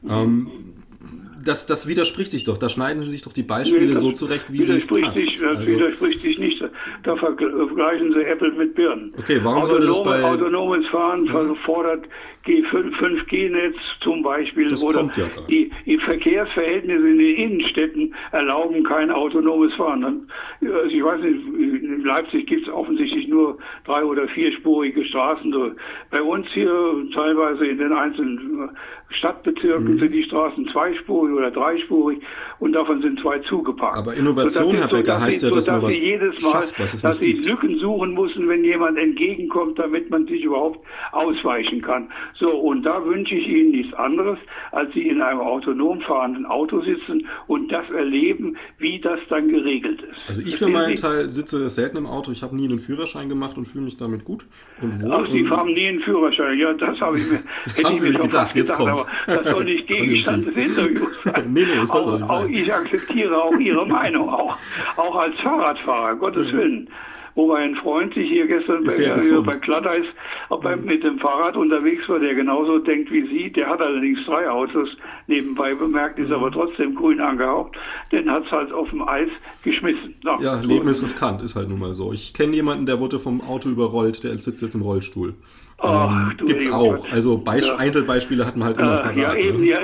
Das widerspricht sich doch. Da schneiden Sie sich doch die Beispiele so zurecht, wie Sie es passt. Das widerspricht sich nicht. Da vergleichen Sie Äpfel mit Birnen. Okay, warum soll das bei... Autonomes Fahren fordert 5G-Netz zum Beispiel. Das oder kommt ja gerade. Die Verkehrsverhältnisse in den Innenstädten erlauben kein autonomes Fahren. Also ich weiß nicht, in Leipzig gibt es offensichtlich nur 3- oder 4-spurige Straßen. Bei uns hier teilweise in den einzelnen Stadtbezirken sind die Straßen 2-spurig oder 3-spurig und davon sind 2 zugeparkt. Aber Innovation, Herr Becker, heißt ja, dass man was jedes Mal, schafft, was es dass nicht gibt. Sie Lücken suchen müssen, wenn jemand entgegenkommt, damit man sich überhaupt ausweichen kann. So, und da wünsche ich Ihnen nichts anderes, als Sie in einem autonom fahrenden Auto sitzen und das erleben, wie das dann geregelt ist. Also ich für meinen Teil sitze selten im Auto. Ich habe nie einen Führerschein gemacht und fühle mich damit gut und wohl. Ach, Sie haben nie einen Führerschein. Ja, das habe ich mir, das haben Sie sich gedacht, jetzt kommt's. Aber das soll nicht Gegenstand des Interviews sein. Nee, das soll nicht sein. Ich akzeptiere auch Ihre Meinung, auch als Fahrradfahrer, Gottes Willen. Wobei ein Freund sich hier gestern bei Glatteis mit dem Fahrrad unterwegs war, der genauso denkt wie Sie. Der hat allerdings 3 Autos nebenbei bemerkt, ist aber trotzdem grün angehaucht. Den hat es halt auf dem Eis geschmissen. Ja, Leben ist riskant, ist halt nun mal so. Ich kenne jemanden, der wurde vom Auto überrollt, der sitzt jetzt im Rollstuhl. Gibt's auch. Also Einzelbeispiele hat man halt immer parat. Ja, eben, ja.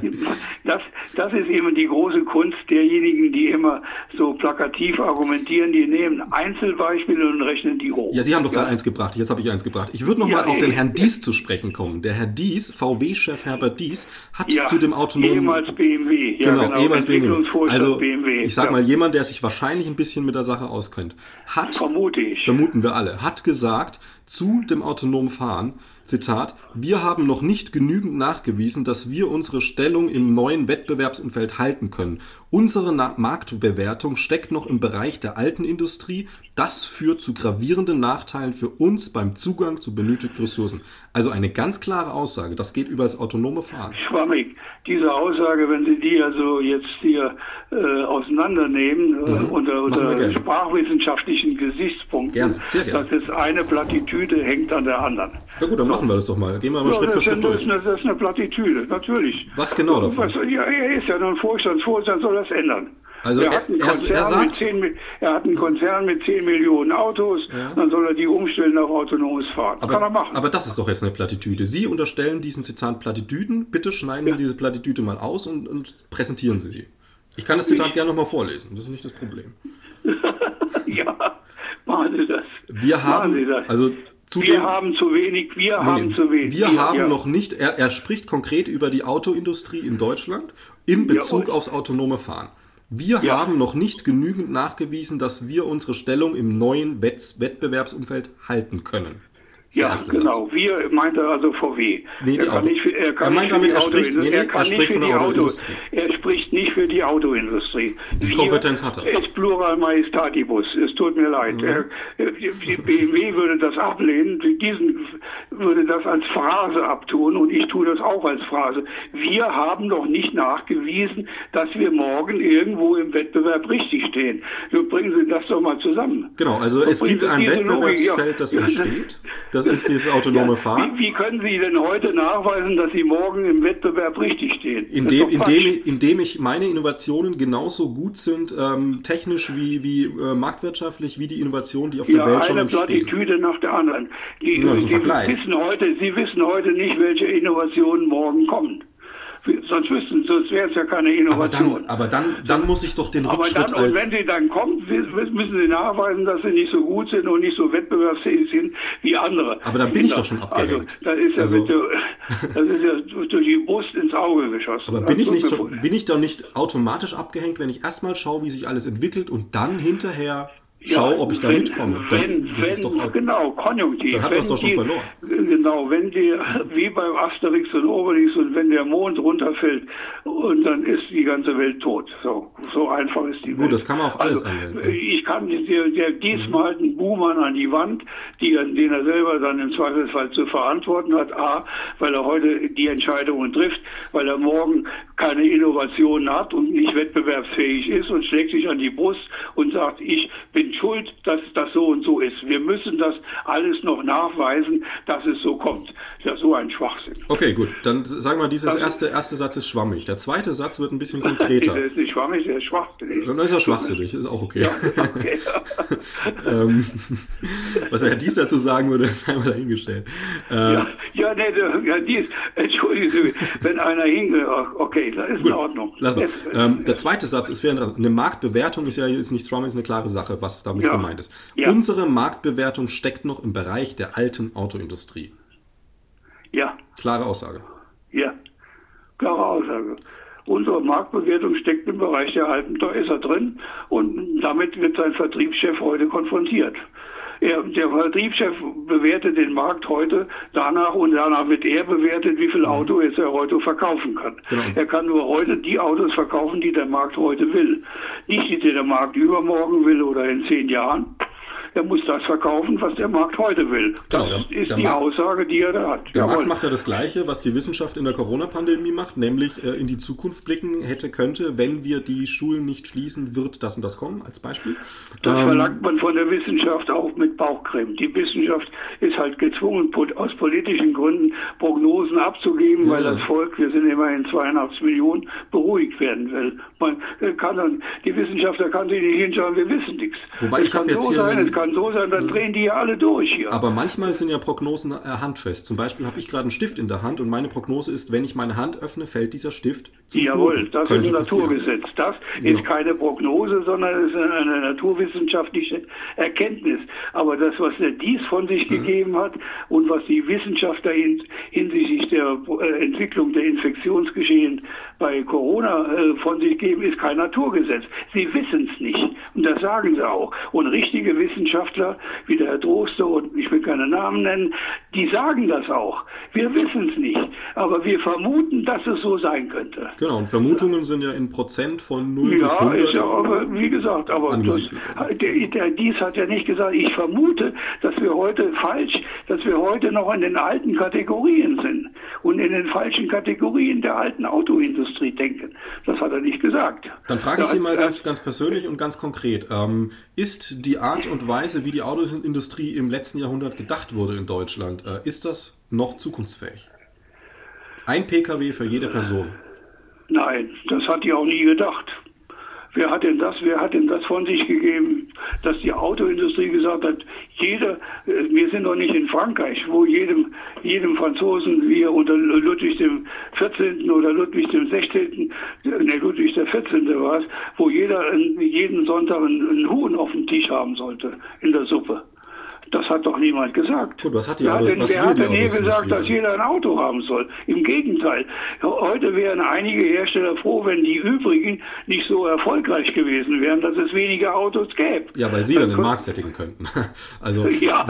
Das ist eben die große Kunst derjenigen, die immer so plakativ argumentieren. Die nehmen Einzelbeispiele und rechnen die hoch. Ja, Sie haben doch gerade eins gebracht. Jetzt habe ich eins gebracht. Ich würde noch mal auf den Herrn Diess zu sprechen kommen. Der Herr Diess, VW-Chef Herbert Diess, hat zu dem autonomen... Ehemals BMW. Genau, ehemals BMW. Also, BMW. Ich sage mal, jemand, der sich wahrscheinlich ein bisschen mit der Sache auskennt, vermuten wir alle, hat gesagt, zu dem autonomen Fahren, Zitat, wir haben noch nicht genügend nachgewiesen, dass wir unsere Stellung im neuen Wettbewerbsumfeld halten können. Unsere Marktbewertung steckt noch im Bereich der alten Industrie. Das führt zu gravierenden Nachteilen für uns beim Zugang zu benötigten Ressourcen. Also eine ganz klare Aussage. Das geht über das autonome Fahren. Schwammig. Diese Aussage, wenn Sie die also jetzt hier auseinandernehmen unter sprachwissenschaftlichen Gesichtspunkten, gerne, sehr gerne. Das ist eine Plattitüde, hängt an der anderen. Na gut, dann machen wir das doch mal. Gehen wir mal Schritt für Schritt durch. Das ist eine Plattitüde, natürlich. Was genau davon? Er ist ja nun Vorstand soll das ändern. Also er hat einen Konzern mit 10 Millionen Autos, dann soll er die umstellen auf autonomes Fahren. Kann er machen. Aber das ist doch jetzt eine Plattitüde. Sie unterstellen diesen Zitat Plattitüden. Bitte schneiden Sie diese Plattitüde mal aus und präsentieren Sie sie. Ich kann das Zitat gerne nochmal vorlesen. Das ist nicht das Problem. Ja, machen Sie das. Wir haben zu wenig. Wir haben noch nicht, er spricht konkret über die Autoindustrie in Deutschland in Bezug aufs autonome Fahren. Wir haben noch nicht genügend nachgewiesen, dass wir unsere Stellung im neuen Wettbewerbsumfeld halten können. Ja, genau. Wir meint er also VW. Nee, er spricht nicht für die Autoindustrie. Die Kompetenz hat er. Es plural majestatibus. Es tut mir leid. BMW würde das ablehnen. Würde das als Phrase abtun und ich tue das auch als Phrase. Wir haben noch nicht nachgewiesen, dass wir morgen irgendwo im Wettbewerb richtig stehen. So bringen Sie das doch mal zusammen. Genau, also es gibt ein Wettbewerbsfeld, das entsteht. Das ist dieses autonome Fahren. Wie können Sie denn heute nachweisen, dass Sie morgen im Wettbewerb richtig stehen? Indem ich meine Innovationen genauso gut sind, technisch wie marktwirtschaftlich, wie die Innovationen, die auf der Welt schon entstehen. Eine Plattitüde nach der anderen. Die wissen heute nicht, welche Innovationen morgen kommen. Sonst wäre es ja keine Innovation. Aber dann muss ich doch den Rückschritt und wenn sie dann kommt, müssen sie nachweisen, dass sie nicht so gut sind und nicht so wettbewerbsfähig sind wie andere. Aber dann bin ich doch schon abgehängt. Also, das ist ja durch die Brust ins Auge geschossen. Aber bin ich doch nicht automatisch abgehängt, wenn ich erstmal schaue, wie sich alles entwickelt und dann hinterher schau, ob ich da mitkomme. Genau, konjunktiv. Dann hat das doch schon verloren. Genau, wenn die, wie beim Asterix und Obelix, und wenn der Mond runterfällt, und dann ist die ganze Welt tot. So einfach ist die Welt. Gut, das kann man auf alles anwenden. Ich kann der diesmal halt einen Buhmann an die Wand, den er selber dann im Zweifelsfall zu verantworten hat. A, weil er heute die Entscheidungen trifft, weil er morgen keine Innovationen hat und nicht wettbewerbsfähig ist und schlägt sich an die Brust und sagt, ich bin schuld, dass das so und so ist. Wir müssen das alles noch nachweisen, dass es so kommt. Ja, so ein Schwachsinn. Okay, gut. Dann sagen wir, dieser erste Satz ist schwammig. Der zweite Satz wird ein bisschen konkreter. Der ist nicht schwammig, der ist schwachsinnig. Dann ist er schwachsinnig, ist auch okay. Ja, okay. Was Herr Dies dazu sagen würde, ist einmal dahingestellt. Entschuldigen Sie, wenn einer hingeht, okay, das ist gut, in Ordnung. Lass mal. Der zweite Satz ist, eine Marktbewertung ist nicht schwammig, ist eine klare Sache, was damit gemeint ist. Ja. Unsere Marktbewertung steckt noch im Bereich der alten Autoindustrie. Ja. Klare Aussage. Ja, klare Aussage. Unsere Marktbewertung steckt im Bereich der alten, da ist er drin und damit wird sein Vertriebschef heute konfrontiert. Der Vertriebschef bewertet den Markt heute danach wird er bewertet, wie viel Auto er heute verkaufen kann. Genau. Er kann nur heute die Autos verkaufen, die der Markt heute will. Nicht die der Markt übermorgen will oder in 10 Jahren. Er muss das verkaufen, was der Markt heute will. Das ist die Aussage, die er da hat. Der Markt macht ja das Gleiche, was die Wissenschaft in der Corona-Pandemie macht, nämlich in die Zukunft blicken könnte, wenn wir die Schulen nicht schließen, wird das und das kommen, als Beispiel. Das verlangt man von der Wissenschaft auch mit Bauchcreme. Die Wissenschaft ist halt gezwungen, aus politischen Gründen Prognosen abzugeben, weil das Volk, wir sind immerhin 82 Millionen, beruhigt werden will. Die Wissenschaftler kann sich nicht hinschauen, wir wissen nichts. Wobei ich habe jetzt hier kann so sein, dann drehen die ja alle durch hier. Aber manchmal sind ja Prognosen handfest. Zum Beispiel habe ich gerade einen Stift in der Hand und meine Prognose ist, wenn ich meine Hand öffne, fällt dieser Stift zum Boden. Das ist ein Naturgesetz. Das ist keine Prognose, sondern es ist eine naturwissenschaftliche Erkenntnis. Aber das, was der Dies von sich gegeben hat und was die Wissenschaftler hinsichtlich der Entwicklung der Infektionsgeschehen bei Corona von sich geben, ist kein Naturgesetz. Sie wissen es nicht. Und das sagen sie auch. Und richtige Wissenschaftler, wie der Herr Droste, und ich will keine Namen nennen, die sagen das auch. Wir wissen es nicht. Aber wir vermuten, dass es so sein könnte. Genau, und Vermutungen sind ja in Prozent von 0 bis 100. Ist ja, aber wie gesagt, der Dies hat ja nicht gesagt, ich vermute, dass wir heute noch in den alten Kategorien sind und in den falschen Kategorien der alten Autoindustrie denken. Das hat er nicht gesagt. Dann frage ich Sie mal ganz persönlich und ganz konkret. Ist die Art und Weise, wie die Autoindustrie im letzten Jahrhundert gedacht wurde in Deutschland, ist das noch zukunftsfähig? Ein PKW für jede Person? Nein, das hat die auch nie gedacht. Wer hat denn das von sich gegeben, dass die Autoindustrie gesagt hat, wir sind doch nicht in Frankreich, wo jedem Franzosen, wie er unter Ludwig dem 14. oder Ludwig dem 16., Ludwig der 14. war es, wo jeder jeden Sonntag einen Huhn auf dem Tisch haben sollte, in der Suppe. Das hat doch niemand gesagt. Gut, was hat die Wer hat denn je gesagt, dass jeder ein Auto haben soll? Im Gegenteil. Heute wären einige Hersteller froh, wenn die übrigen nicht so erfolgreich gewesen wären, dass es weniger Autos gäbe. Ja, weil sie dann den Markt sättigen könnten. Also, ja.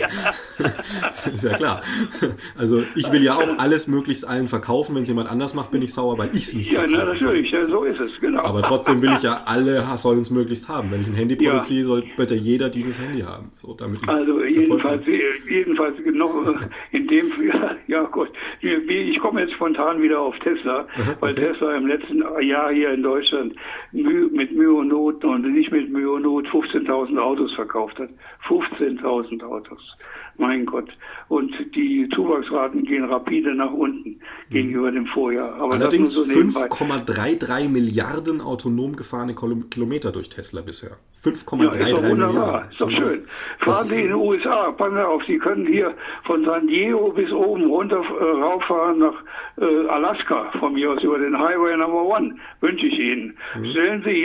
Ist ja klar. Also, ich will ja auch alles möglichst allen verkaufen. Wenn es jemand anders macht, bin ich sauer, weil ich es nicht verkaufen kann. Natürlich. Ja, so ist es, genau. Aber trotzdem will ich ja, alle sollen es möglichst haben. Wenn ich ein Handy produziere, soll bitte jeder dieses Handy haben. So, damit ich jedenfalls noch in dem, ja gut, ich komme jetzt spontan wieder auf Tesla, weil Tesla im letzten Jahr hier in Deutschland mit Mühe und Not und nicht mit Mühe und Not 15.000 Autos verkauft hat. 15.000 Autos. Mein Gott. Und die Zuwachsraten gehen rapide nach unten gegenüber dem Vorjahr. Aber allerdings das nur so 5,33 Milliarden autonom gefahrene Kilometer durch Tesla bisher. 5,33 ja, ist doch wunderbar. Milliarden. Ist doch schön. Fahren Sie in den USA, passen Sie auf, Sie können hier von San Diego bis oben runter rauffahren nach Alaska, von mir aus über den Highway Number 1, wünsche ich Ihnen. Stellen Sie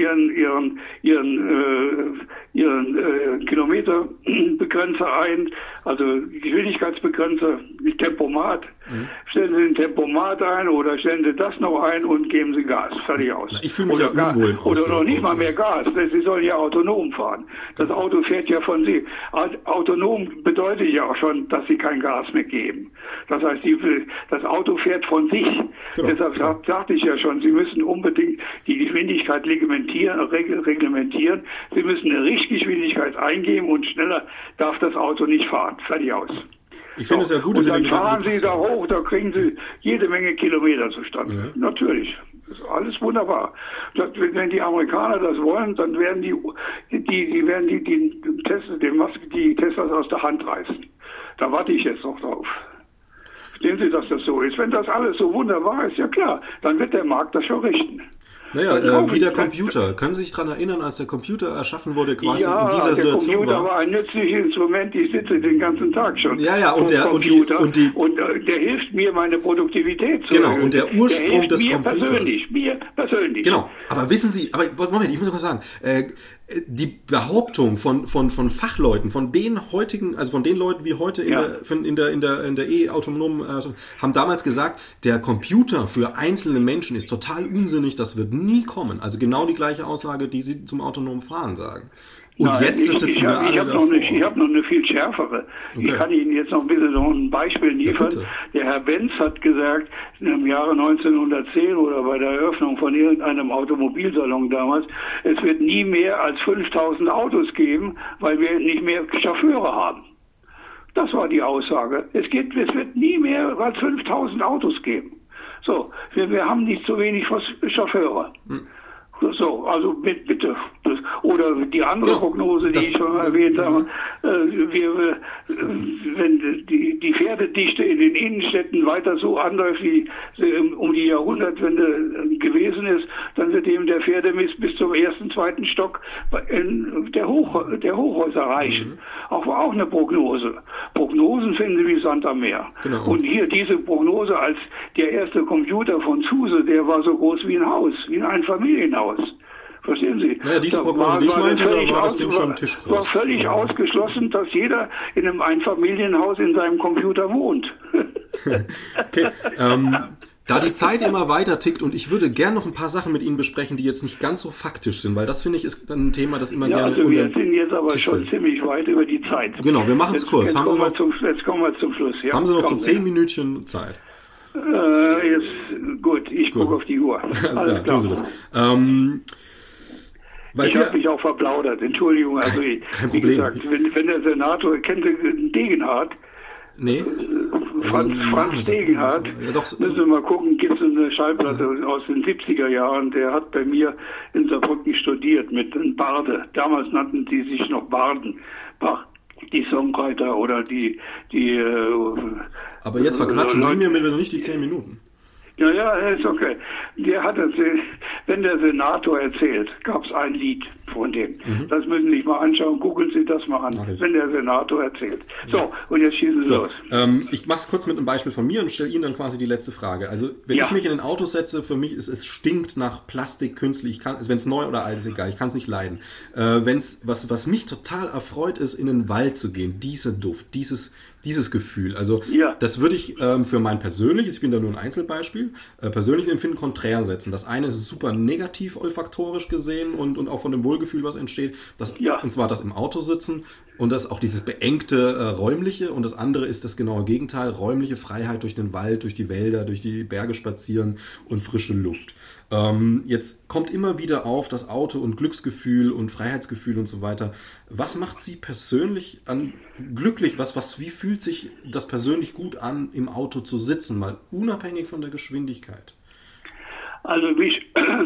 Ihren Kilometerbegrenzer ein, also Geschwindigkeitsbegrenzer, Tempomat. Stellen Sie den Tempomat ein oder stellen Sie das noch ein und geben Sie Gas. Fertig aus. Ich fühle mich ja unwohl im Oder noch nicht Auto. mal mehr Gas. Sie sollen ja autonom fahren. Das Auto fährt ja von Sie. Autonom bedeutet ja auch schon, dass Sie kein Gas mehr geben. Das heißt, das Auto fährt von sich. Genau. Deshalb sagte ich ja schon, Sie müssen unbedingt die Geschwindigkeit reglementieren. Sie müssen eine Richtgeschwindigkeit eingeben und schneller darf das Auto nicht fahren. Fertig aus. Ich finde es ja gut, dass und Sie dann den fahren Gedanken Sie da hoch, da kriegen Sie jede Menge Kilometer zustande. Ja. Natürlich. Das ist alles wunderbar. Wenn die Amerikaner das wollen, dann werden die Teslas aus der Hand reißen. Da warte ich jetzt noch drauf. Sehen Sie, dass das so ist. Wenn das alles so wunderbar ist, ja klar, dann wird der Markt das schon richten. Naja, wie der Computer. Können Sie sich daran erinnern, als der Computer erschaffen wurde, quasi in dieser Situation der Computer war? war ein nützliches Instrument, ich sitze den ganzen Tag schon und der hilft mir, meine Produktivität zu Genau, erhöhen. und der Ursprung des Computers. Mir persönlich. Genau, aber wissen Sie, Moment, ich muss noch was sagen. Die Behauptung von Fachleuten, von den Leuten wie heute in der autonomen, haben damals gesagt, der Computer für einzelne Menschen ist total unsinnig, das wird nie kommen. Also genau die gleiche Aussage, die Sie zum autonomen Fahren sagen. Und Nein, jetzt sitzen wir alle davor. Ich habe noch eine viel schärfere. Okay. Ich kann Ihnen jetzt noch ein Beispiel liefern. Ja, der Herr Benz hat gesagt, im Jahre 1910 oder bei der Eröffnung von irgendeinem Automobilsalon damals, es wird nie mehr als 5000 Autos geben, weil wir nicht mehr Chauffeure haben. Das war die Aussage. Es wird nie mehr als 5000 Autos geben. So, wir haben nicht so wenig Chauffeure. So, also bitte. Oder die andere Prognose, die ich schon erwähnt habe, wenn die Pferdedichte in den Innenstädten weiter so anläuft, wie sie um die Jahrhundertwende gewesen ist, dann wird eben der Pferdemist bis zum ersten, zweiten Stock der Hochhäuser reichen. Auch eine Prognose. Prognosen finden Sie wie Sand am Meer. Genau. Und hier diese Prognose als der erste Computer von SUSE, der war so groß wie ein Haus, wie ein Einfamilienhaus. Verstehen Sie? Naja, diese Prognose, die ich meinte, da war das Ding schon tischgroß. War völlig ausgeschlossen, dass jeder in einem Einfamilienhaus in seinem Computer wohnt. Okay, da die Zeit immer weiter tickt und ich würde gerne noch ein paar Sachen mit Ihnen besprechen, die jetzt nicht ganz so faktisch sind, weil das finde ich ist ein Thema, das immer gerne... Also wir sind jetzt aber schon ziemlich weit über die Zeit. Genau, wir machen es kurz. Jetzt kommen wir zum Schluss. Ja, haben Sie noch so 10 Minütchen Zeit? Gut, ich gucke auf die Uhr. Alles klar, tun Sie das. Ich habe mich auch verplaudert, Entschuldigung. Also, kein wie Problem. gesagt, wenn der Senator, kennt ihr Degenhardt? Nee. Franz Degenhardt, ja, doch. Müssen wir mal gucken, gibt es eine Schallplatte aus den 70er Jahren, der hat bei mir in Saarbrücken studiert mit einem Barde. Damals nannten die sich noch Barden. Die Songwriter oder die aber jetzt verquatschen Sie mir bitte nicht die 10 Minuten. Ja, ist okay. Der hat erzählt, wenn der Senator erzählt, gab es ein Lied von dem. Das müssen Sie sich mal anschauen, googeln Sie das mal an, wenn der Senator erzählt. So, und jetzt schießen Sie los. Ich mache es kurz mit einem Beispiel von mir und stelle Ihnen dann quasi die letzte Frage. Also, wenn ich mich in ein Auto setze, für mich ist es stinkt nach Plastik, künstlich, wenn es neu oder alt ist, egal, ich kann es nicht leiden. Was mich total erfreut ist, in den Wald zu gehen, dieser Duft, dieses Gefühl. Also das würde ich für mein persönliches, ich bin da nur ein Einzelbeispiel, persönliches Empfinden konträr setzen. Das eine ist super negativ olfaktorisch gesehen und auch von dem Wohlgefühl, was entsteht. Und zwar das im Auto sitzen und das auch dieses beengte räumliche. Und das andere ist das genaue Gegenteil, räumliche Freiheit durch den Wald, durch die Wälder, durch die Berge spazieren und frische Luft. Jetzt kommt immer wieder auf das Auto und Glücksgefühl und Freiheitsgefühl und so weiter. Was macht Sie persönlich glücklich? Wie fühlt sich das persönlich gut an, im Auto zu sitzen, mal unabhängig von der Geschwindigkeit? Also ich habe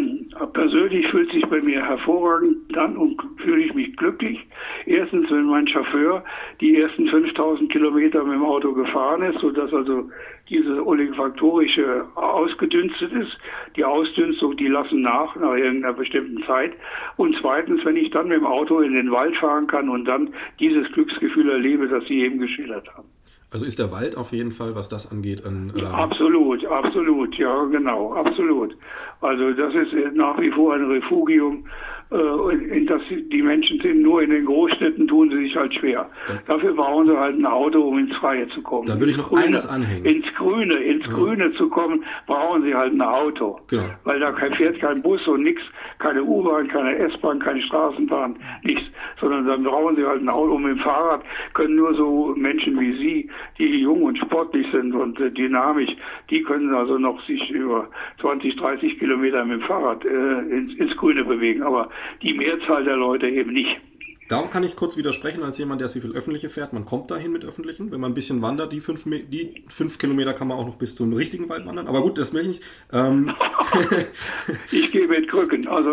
persönlich fühlt sich bei mir hervorragend an und fühle ich mich glücklich. Erstens, wenn mein Chauffeur die ersten 5000 Kilometer mit dem Auto gefahren ist, sodass also diese olfaktorische ausgedünstet ist. Die Ausdünstung, die lassen nach irgendeiner bestimmten Zeit. Und zweitens, wenn ich dann mit dem Auto in den Wald fahren kann und dann dieses Glücksgefühl erlebe, das Sie eben geschildert haben. Also ist der Wald auf jeden Fall, was das angeht, Absolut, ja genau, absolut. Also das ist nach wie vor ein Refugium, in das die Menschen sind. Nur in den Großstädten tun sie sich halt schwer. Dafür brauchen sie halt ein Auto, um ins Freie zu kommen. Da würde ich noch eines anhängen. Ins Grüne zu kommen, brauchen sie halt ein Auto. Genau. Weil da fährt kein Bus und nichts, keine U-Bahn, keine S-Bahn, keine Straßenbahn, nichts. Sondern dann brauchen sie halt ein Auto. Und mit dem Fahrrad können nur so Menschen wie Sie, die jung und sportlich sind und dynamisch, die können also noch sich über 20, 30 Kilometer mit dem Fahrrad ins Grüne bewegen. Aber die Mehrzahl der Leute eben nicht. Da kann ich kurz widersprechen, als jemand, der sehr viel Öffentliche fährt. Man kommt dahin mit Öffentlichen. Wenn man ein bisschen wandert, die 5 Kilometer kann man auch noch bis zum richtigen Wald wandern. Aber gut, das will ich nicht. Ich gehe mit Krücken. Also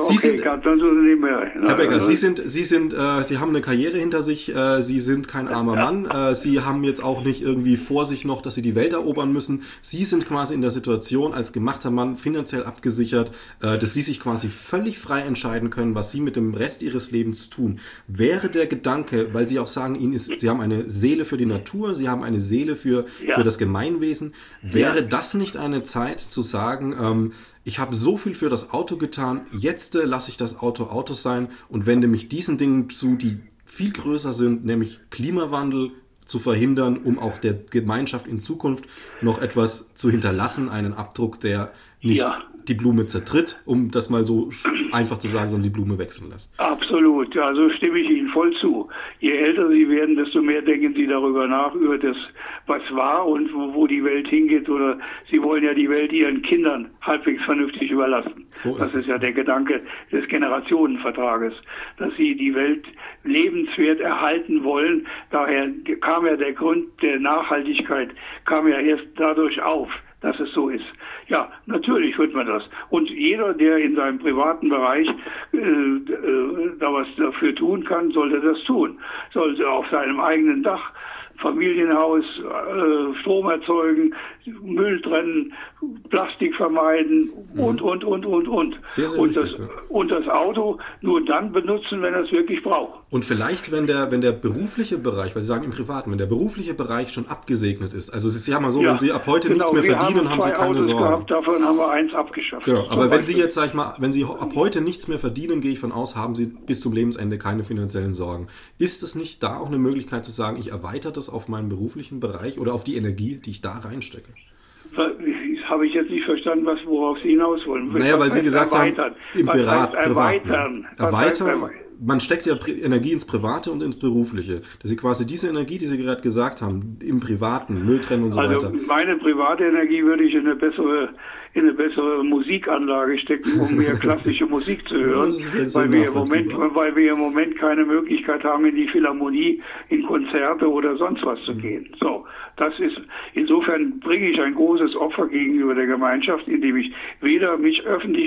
Herr Becker, Sie haben eine Karriere hinter sich. Sie sind kein armer Mann. Sie haben jetzt auch nicht irgendwie vor sich noch, dass Sie die Welt erobern müssen. Sie sind quasi in der Situation, als gemachter Mann finanziell abgesichert, dass Sie sich quasi völlig frei entscheiden können, was Sie mit dem Rest Ihres Lebens tun. Wäre der Gedanke, weil Sie auch sagen, Sie haben eine Seele für die Natur, Sie haben eine Seele für das Gemeinwesen, wäre das nicht eine Zeit zu sagen, ich habe so viel für das Auto getan, jetzt lasse ich das Auto sein und wende mich diesen Dingen zu, die viel größer sind, nämlich Klimawandel zu verhindern, um auch der Gemeinschaft in Zukunft noch etwas zu hinterlassen, einen Abdruck, der nicht die Blume zertritt, um das mal so einfach zu sagen, sondern die Blume wechseln lässt. Absolut, ja, so stimme ich Ihnen voll zu. Je älter Sie werden, desto mehr denken Sie darüber nach, über das, was war und wo die Welt hingeht. Oder Sie wollen ja die Welt Ihren Kindern halbwegs vernünftig überlassen. Das ist ja der Gedanke des Generationenvertrages, dass Sie die Welt lebenswert erhalten wollen. Daher kam ja der Grund der Nachhaltigkeit, kam ja erst dadurch auf, dass es so ist. Ja, natürlich wird man das. Und jeder, der in seinem privaten Bereich da was dafür tun kann, sollte das tun. Sollte auf seinem eigenen Dach, Familienhaus, Strom erzeugen, Müll trennen, Plastik vermeiden und. Sehr, sehr wichtig, und das Auto nur dann benutzen, wenn er es wirklich braucht. Und vielleicht, wenn der berufliche Bereich, weil Sie sagen im Privaten, wenn der berufliche Bereich schon abgesegnet ist, also es ist ja mal so, wenn Sie ab heute nichts mehr verdienen, haben Sie keine Autos Sorgen. Gehabt, davon haben wir eins abgeschafft. Genau, aber wenn Sie jetzt, sag ich mal, wenn Sie ab heute nichts mehr verdienen, gehe ich von aus, haben Sie bis zum Lebensende keine finanziellen Sorgen. Ist es nicht da auch eine Möglichkeit zu sagen, ich erweitere das auf meinen beruflichen Bereich oder auf die Energie, die ich da reinstecke? Habe ich jetzt nicht verstanden, worauf Sie hinaus wollen. Naja, weil Sie gesagt haben, im Erweitern. Man steckt ja Energie ins Private und ins Berufliche. Dass Sie quasi diese Energie, die Sie gerade gesagt haben, im Privaten, Müll trennen und so weiter. Meine private Energie würde ich in eine bessere Musikanlage stecken, um mehr klassische Musik zu hören, weil wir im Moment keine Möglichkeit haben, in die Philharmonie, in Konzerte oder sonst was zu gehen. So, insofern bringe ich ein großes Opfer gegenüber der Gemeinschaft, indem ich weder mich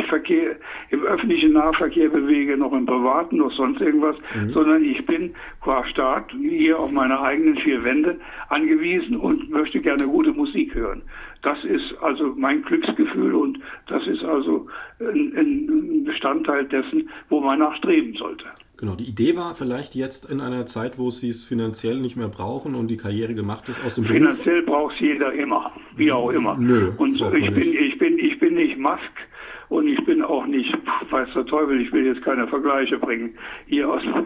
im öffentlichen Nahverkehr bewege, noch im privaten, noch sonst irgendwas, sondern ich bin qua Staat hier auf meine eigenen 4 Wände angewiesen und möchte gerne gute Musik hören. Das ist also mein Glücksgefühl und das ist also ein Bestandteil dessen, wo man nachstreben sollte. Genau, die Idee war vielleicht jetzt in einer Zeit, wo Sie es finanziell nicht mehr brauchen und die Karriere gemacht ist aus dem Beruf. Finanziell braucht es jeder immer, wie auch immer. Nö, und ich bin nicht Musk und ich bin auch nicht, weiß der Teufel, ich will jetzt keine Vergleiche bringen, hier aus der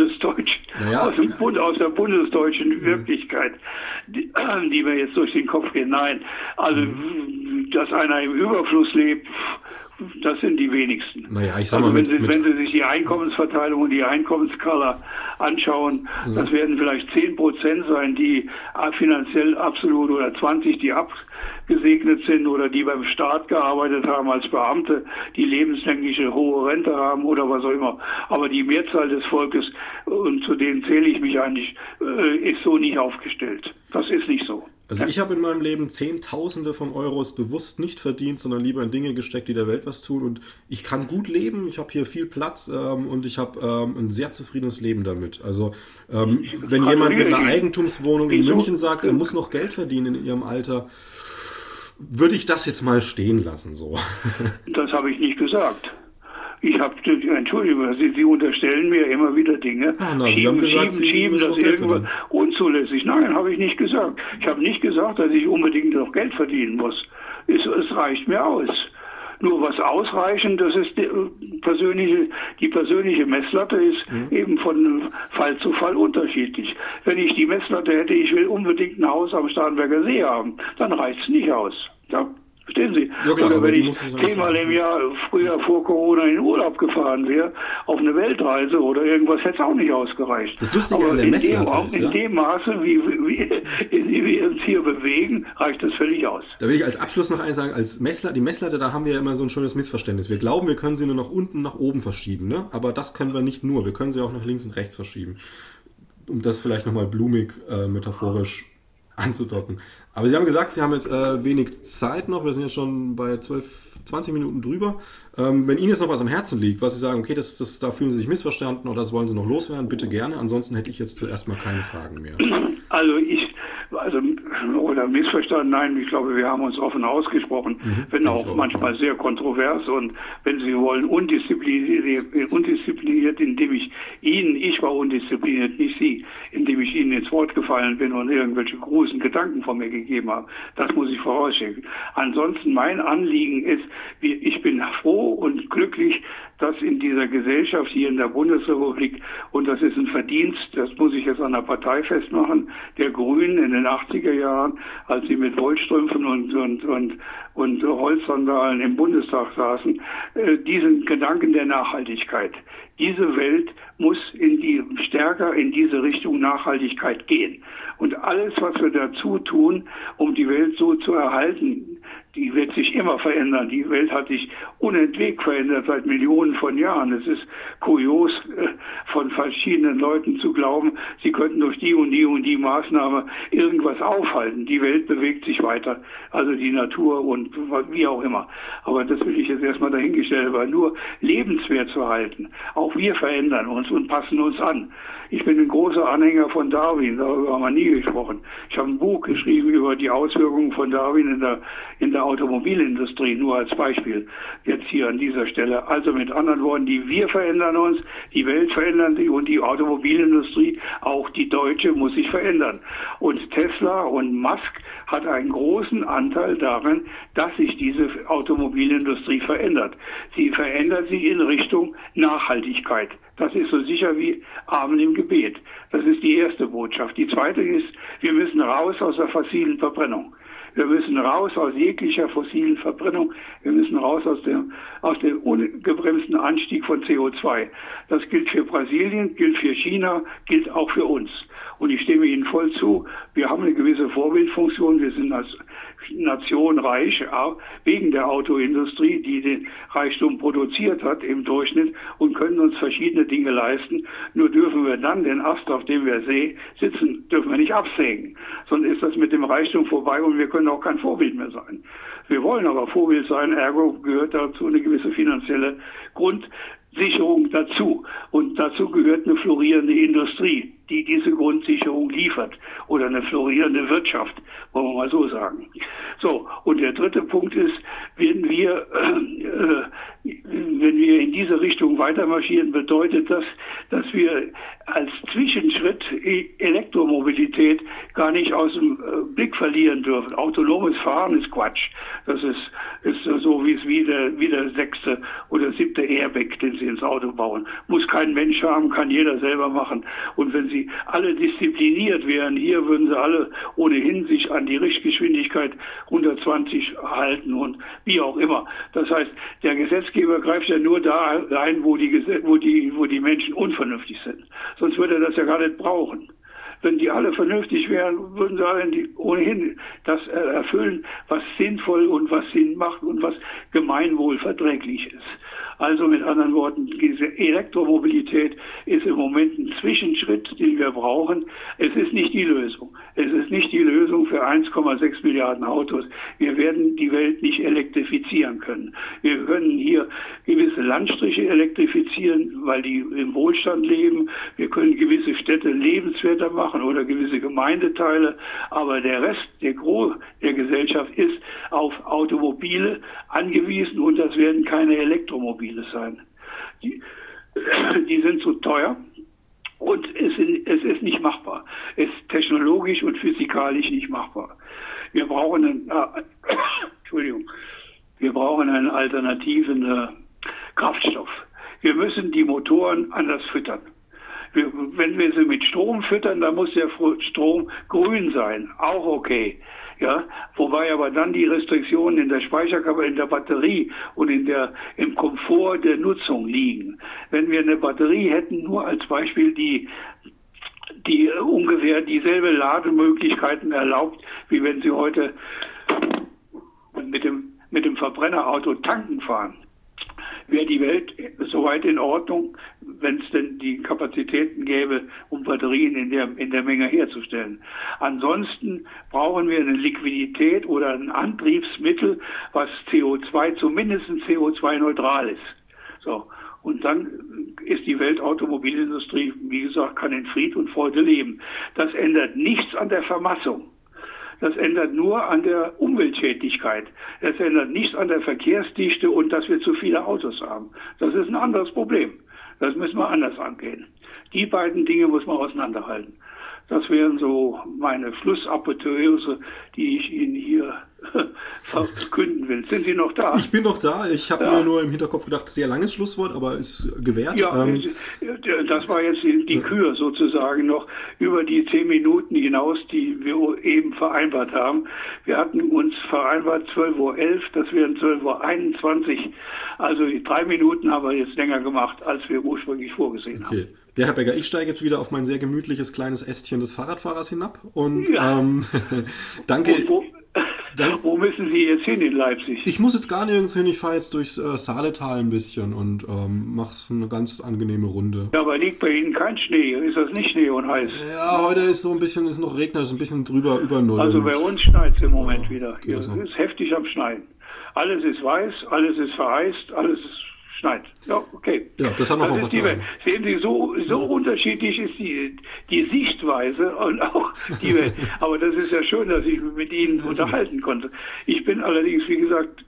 bundesdeutschen Wirklichkeit, die mir jetzt durch den Kopf gehen. Nein, also, dass einer im Überfluss lebt, das sind die wenigsten. Naja, ich sag mal, wenn Sie sich die Einkommensverteilung und die Einkommenskala anschauen, das werden vielleicht 10% sein, die finanziell absolut oder 20, die abgesegnet sind oder die beim Staat gearbeitet haben als Beamte, die lebenslängliche hohe Rente haben oder was auch immer. Aber die Mehrzahl des Volkes, und zu denen zähle ich mich eigentlich, ist so nicht aufgestellt. Das ist nicht so. Also ich habe in meinem Leben Zehntausende von Euros bewusst nicht verdient, sondern lieber in Dinge gesteckt, die der Welt was tun. Und ich kann gut leben, ich habe hier viel Platz und ich habe ein sehr zufriedenes Leben damit. Also wenn jemand mit einer Eigentumswohnung in München sagt, er muss noch Geld verdienen in ihrem Alter, würde ich das jetzt mal stehen lassen. So. Das habe ich nicht gesagt. Entschuldigung, Sie unterstellen mir immer wieder Dinge, schieben das irgendwo unzulässig. Nein, habe ich nicht gesagt. Ich habe nicht gesagt, dass ich unbedingt noch Geld verdienen muss. Es reicht mir aus. Nur was ausreichend, das ist die persönliche Messlatte ist eben von Fall zu Fall unterschiedlich. Wenn ich die Messlatte hätte, ich will unbedingt ein Haus am Starnberger See haben, dann reicht es nicht aus. Ja. Verstehen Sie? Ja, klar, oder wenn ich 10-mal im Jahr früher vor Corona in den Urlaub gefahren wäre, auf eine Weltreise oder irgendwas, hätte es auch nicht ausgereicht. Das Lustige an der Messlatte ist, in dem Maße, wie wir uns hier bewegen, reicht das völlig aus. Da will ich als Abschluss noch eins sagen, die Messlatte, da haben wir ja immer so ein schönes Missverständnis. Wir glauben, wir können sie nur nach unten, nach oben verschieben, ne? Aber das können wir nicht nur. Wir können sie auch nach links und rechts verschieben. Um das vielleicht nochmal blumig, metaphorisch anzudocken. Aber Sie haben gesagt, Sie haben jetzt wenig Zeit noch. Wir sind jetzt schon bei 20 Minuten drüber. Wenn Ihnen jetzt noch was am Herzen liegt, was Sie sagen, okay, da fühlen Sie sich missverstanden oder das wollen Sie noch loswerden, bitte gerne. Ansonsten hätte ich jetzt zuerst mal keine Fragen mehr. Oder missverstanden, nein, ich glaube, wir haben uns offen ausgesprochen, wenn auch manchmal sehr kontrovers und wenn Sie wollen, undiszipliniert, indem ich war undiszipliniert, nicht Sie, indem ich Ihnen ins Wort gefallen bin und irgendwelche großen Gedanken von mir gegeben habe. Das muss ich vorausschicken. Ansonsten mein Anliegen ist, ich bin froh und glücklich, dass in dieser Gesellschaft hier in der Bundesrepublik, und das ist ein Verdienst, das muss ich jetzt an der Partei festmachen, der Grünen in den 80er Jahren, als sie mit Wollstrümpfen und Holzsandalen im Bundestag saßen, diesen Gedanken der Nachhaltigkeit. Diese Welt muss stärker in diese Richtung Nachhaltigkeit gehen. Und alles, was wir dazu tun, um die Welt so zu erhalten, die wird sich immer verändern. Die Welt hat sich unentwegt verändert seit Millionen von Jahren. Es ist kurios, von verschiedenen Leuten zu glauben, sie könnten durch die und die und die Maßnahme irgendwas aufhalten. Die Welt bewegt sich weiter, also die Natur und wie auch immer. Aber das will ich jetzt erstmal dahingestellt, weil nur lebenswert zu halten. Auch wir verändern uns und passen uns an. Ich bin ein großer Anhänger von Darwin, darüber haben wir nie gesprochen. Ich habe ein Buch geschrieben über die Auswirkungen von Darwin in der Automobilindustrie, nur als Beispiel, jetzt hier an dieser Stelle. Also mit anderen Worten, wir verändern uns, die Welt verändert sich und die Automobilindustrie, auch die deutsche, muss sich verändern. Und Tesla und Musk hat einen großen Anteil daran, dass sich diese Automobilindustrie verändert. Sie verändert sich in Richtung Nachhaltigkeit. Das ist so sicher wie Amen im Gebet. Das ist die erste Botschaft. Die zweite ist, wir müssen raus aus der fossilen Verbrennung. Wir müssen raus aus jeglicher fossilen Verbrennung. Wir müssen raus aus dem ungebremsten Anstieg von CO2. Das gilt für Brasilien, gilt für China, gilt auch für uns. Und ich stimme Ihnen voll zu. Wir haben eine gewisse Vorbildfunktion. Wir sind als Nation reich, wegen der Autoindustrie, die den Reichtum produziert hat im Durchschnitt und können uns verschiedene Dinge leisten. Nur dürfen wir dann den Ast, auf dem wir sitzen, dürfen wir nicht absägen. Sonst ist das mit dem Reichtum vorbei und wir können auch kein Vorbild mehr sein. Wir wollen aber Vorbild sein, ergo gehört dazu eine gewisse finanzielle Grundsicherung dazu. Und dazu gehört eine florierende Industrie, die diese Grundsicherung liefert. Oder eine florierende Wirtschaft, wollen wir mal so sagen. So, und der dritte Punkt ist, wenn wir in diese Richtung weitermarschieren, bedeutet das, dass wir als Zwischenschritt Elektromobilität gar nicht aus dem Blick verlieren dürfen. Autonomes Fahren ist Quatsch. Das ist so wie der 6. oder 7. Airbag, den Sie ins Auto bauen. Muss kein Mensch haben, kann jeder selber machen. Und wenn Sie alle diszipliniert wären, hier würden Sie alle ohnehin sich an die Richtgeschwindigkeit 120 halten und wie auch immer. Das heißt, der Gesetzgeber greift ja nur da ein, wo die Menschen unvernünftig sind. Sonst würde er das ja gar nicht brauchen. Wenn die alle vernünftig wären, würden sie ohnehin das erfüllen, was sinnvoll und was Sinn macht und was gemeinwohlverträglich ist. Also mit anderen Worten, diese Elektromobilität ist im Moment ein Zwischenschritt, den wir brauchen. Es ist nicht die Lösung. Es ist nicht die Lösung für 1,6 Milliarden Autos. Wir werden die Welt nicht elektrifizieren können. Wir können hier gewisse Landstriche elektrifizieren, weil die im Wohlstand leben. Wir können gewisse Städte lebenswerter machen oder gewisse Gemeindeteile. Aber der Rest, der Gros der Gesellschaft ist auf Automobile angewiesen und das werden keine Elektromobile sein. Die sind zu teuer und es ist nicht machbar. Es ist technologisch und physikalisch nicht machbar. Wir brauchen einen alternativen Kraftstoff. Wir müssen die Motoren anders füttern. Wenn wir sie mit Strom füttern, dann muss der Strom grün sein. Auch okay. Ja, wobei aber dann die Restriktionen in der Speicherkapazität, in der Batterie und im Komfort der Nutzung liegen. Wenn wir eine Batterie hätten, nur als Beispiel, die ungefähr dieselbe Lademöglichkeiten erlaubt, wie wenn Sie heute mit dem Verbrennerauto tanken fahren, wäre die Welt soweit in Ordnung, wenn es denn die Kapazitäten gäbe, um Batterien in der Menge herzustellen. Ansonsten brauchen wir eine Liquidität oder ein Antriebsmittel, was zumindest CO2-neutral ist. So. Und dann ist die Weltautomobilindustrie, wie gesagt, kann in Fried und Freude leben. Das ändert nichts an der Vermassung. Das ändert nur an der Umweltschädlichkeit. Das ändert nichts an der Verkehrsdichte und dass wir zu viele Autos haben. Das ist ein anderes Problem. Das müssen wir anders angehen. Die beiden Dinge muss man auseinanderhalten. Das wären so meine Schlussapotheose, die ich Ihnen hier verkünden will. Sind Sie noch da? Ich bin noch da. Ich habe mir nur im Hinterkopf gedacht, sehr langes Schlusswort, aber ist gewährt. Ja, das war jetzt die Kür sozusagen noch über die 10 Minuten hinaus, die wir eben vereinbart haben. Wir hatten uns vereinbart 12:11 Uhr, das wären 12:21 Uhr. Also 3 Minuten haben wir jetzt länger gemacht, als wir ursprünglich vorgesehen haben. Ja, Herr Becker, ich steige jetzt wieder auf mein sehr gemütliches kleines Ästchen des Fahrradfahrers hinab und danke. Wo müssen Sie jetzt hin in Leipzig? Ich muss jetzt gar nirgends hin, ich fahre jetzt durchs Saaletal ein bisschen und mache eine ganz angenehme Runde. Ja, aber liegt bei Ihnen kein Schnee? Ist das nicht Schnee und heiß? Ja, heute ist ist noch Regner, ist ein bisschen drüber, über Null. Also bei uns schneit es im Moment wieder. Es ist heftig am Schneien. Alles ist weiß, alles ist vereist, alles schneit. Ja, okay. Ja, das haben wir auch Welt. Sehen Sie, so unterschiedlich ist die Sichtweise und auch die Welt. Aber das ist ja schön, dass ich mich mit Ihnen unterhalten konnte. Ich bin allerdings, wie gesagt,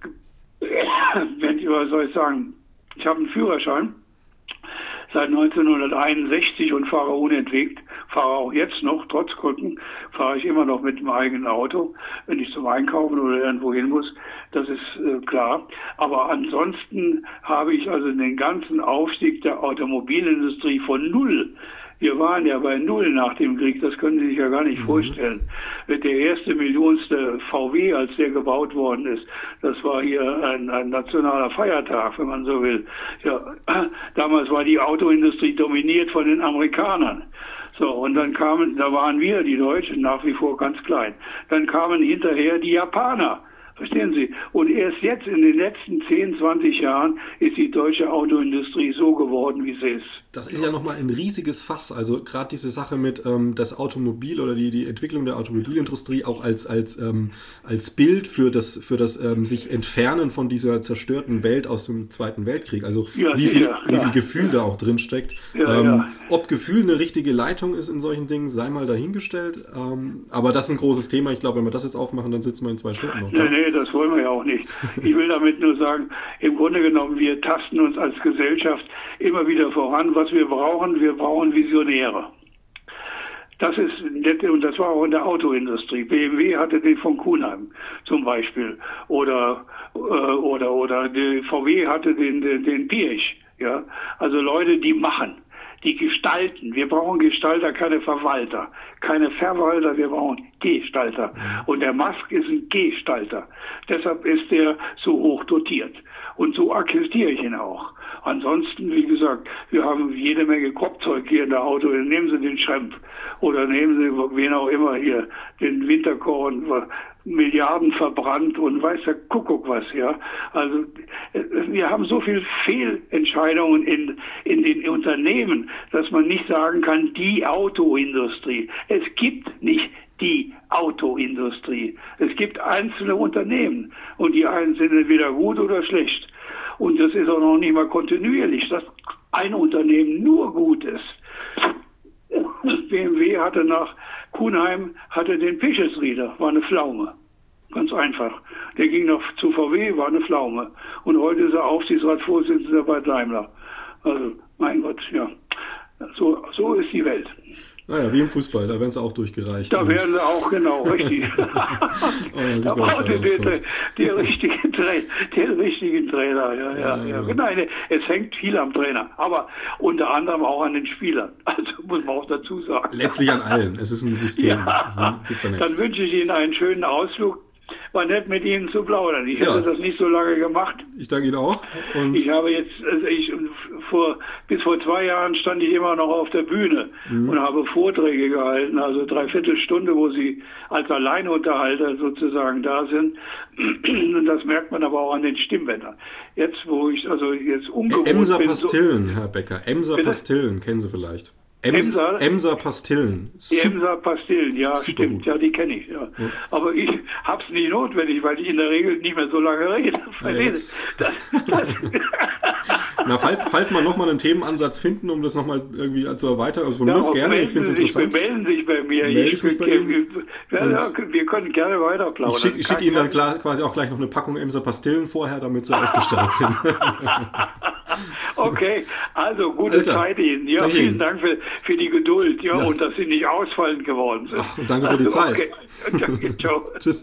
was soll ich sagen, ich habe einen Führerschein seit 1961 und fahre unentwegt, fahre auch jetzt noch, trotz Krücken, fahre ich immer noch mit dem eigenen Auto, wenn ich zum Einkaufen oder irgendwo hin muss, das ist klar. Aber ansonsten habe ich also den ganzen Aufstieg der Automobilindustrie von null. Wir waren ja bei null nach dem Krieg, das können Sie sich ja gar nicht vorstellen. Der erste millionste VW, als der gebaut worden ist, das war hier ein nationaler Feiertag, wenn man so will. Ja, damals war die Autoindustrie dominiert von den Amerikanern. So, und dann da waren wir, die Deutschen, nach wie vor ganz klein. Dann kamen hinterher die Japaner. Verstehen Sie? Und erst jetzt in den letzten 10, 20 Jahren ist die deutsche Autoindustrie so geworden, wie sie ist. Das ist ja nochmal ein riesiges Fass. Also gerade diese Sache mit das Automobil oder die Entwicklung der Automobilindustrie auch als Bild für das sich entfernen von dieser zerstörten Welt aus dem Zweiten Weltkrieg. Also wie viel Gefühl da auch drin steckt. Ob Gefühl eine richtige Leitung ist in solchen Dingen, sei mal dahingestellt. Aber das ist ein großes Thema. Ich glaube, wenn wir das jetzt aufmachen, dann sitzen wir in 2 Stunden noch da. Nee, das wollen wir ja auch nicht. Ich will damit nur sagen, im Grunde genommen, wir tasten uns als Gesellschaft immer wieder voran. Was wir brauchen Visionäre. Das ist nett, und das war auch in der Autoindustrie. BMW hatte den von Kuhnheim zum Beispiel. Oder die VW hatte den Pirch. Ja? Also Leute, die machen. Die gestalten. Wir brauchen Gestalter, keine Verwalter. Keine Verwalter, wir brauchen Gestalter. Und der Musk ist ein Gestalter. Deshalb ist er so hoch dotiert. Und so akzeptiere ich ihn auch. Ansonsten, wie gesagt, wir haben jede Menge Kopfzeug hier in der Auto. Nehmen Sie den Schrempf oder nehmen Sie wen auch immer hier, den Winterkorn, Milliarden verbrannt und weiß der Kuckuck was, ja. Also wir haben so viel Fehlentscheidungen in den Unternehmen, dass man nicht sagen kann, die Autoindustrie. Es gibt nicht die Autoindustrie. Es gibt einzelne Unternehmen und die einen sind entweder gut oder schlecht. Und das ist auch noch nicht mal kontinuierlich, dass ein Unternehmen nur gut ist. BMW hatte nach Kuhnheim den Pichesrieder, war eine Pflaume. Ganz einfach. Der ging noch zu VW, war eine Pflaume. Und heute ist er Aufsichtsratsvorsitzender bei Daimler. Also, mein Gott, ja. So ist die Welt. Naja, wie im Fußball, da werden sie auch durchgereicht. Da werden sie auch, genau, richtig. Da braucht der richtigen Trainer. Ja. Nein, es hängt viel am Trainer, aber unter anderem auch an den Spielern. Also muss man auch dazu sagen. Letztlich an allen. Es ist ein System. Ja, dann wünsche ich Ihnen einen schönen Ausflug. War nett, mit Ihnen zu plaudern. Ich hätte das nicht so lange gemacht. Ich danke Ihnen auch. Und ich habe jetzt, bis vor 2 Jahren stand ich immer noch auf der Bühne und habe Vorträge gehalten, also 3/4 Stunde, wo Sie als Alleinunterhalter sozusagen da sind. Und das merkt man aber auch an den Stimmbändern. Jetzt, wo ich ungewohnt bin. Emser Pastillen, Herr Becker. Emser Pastillen, kennen Sie vielleicht. Emser Pastillen. Die Emser Pastillen, ja, super stimmt, gut. Ja, die kenne ich. Ja. Aber ich habe es nie notwendig, weil ich in der Regel nicht mehr so lange rede. Na, falls wir nochmal einen Themenansatz finden, um das nochmal irgendwie zu erweitern, also von mir aus gerne, ich finde es interessant. Melden sich bei mir. Wir können gerne weiter plaudern. Ich schicke Ihnen dann quasi auch gleich noch eine Packung Emser Pastillen vorher, damit Sie ausgestattet sind. Okay, also gute Zeit Ihnen. Ja, vielen Dank für die Geduld, und dass Sie nicht ausfallend geworden sind. Ach, und danke für die Zeit. Okay. Danke, ciao. Tschüss.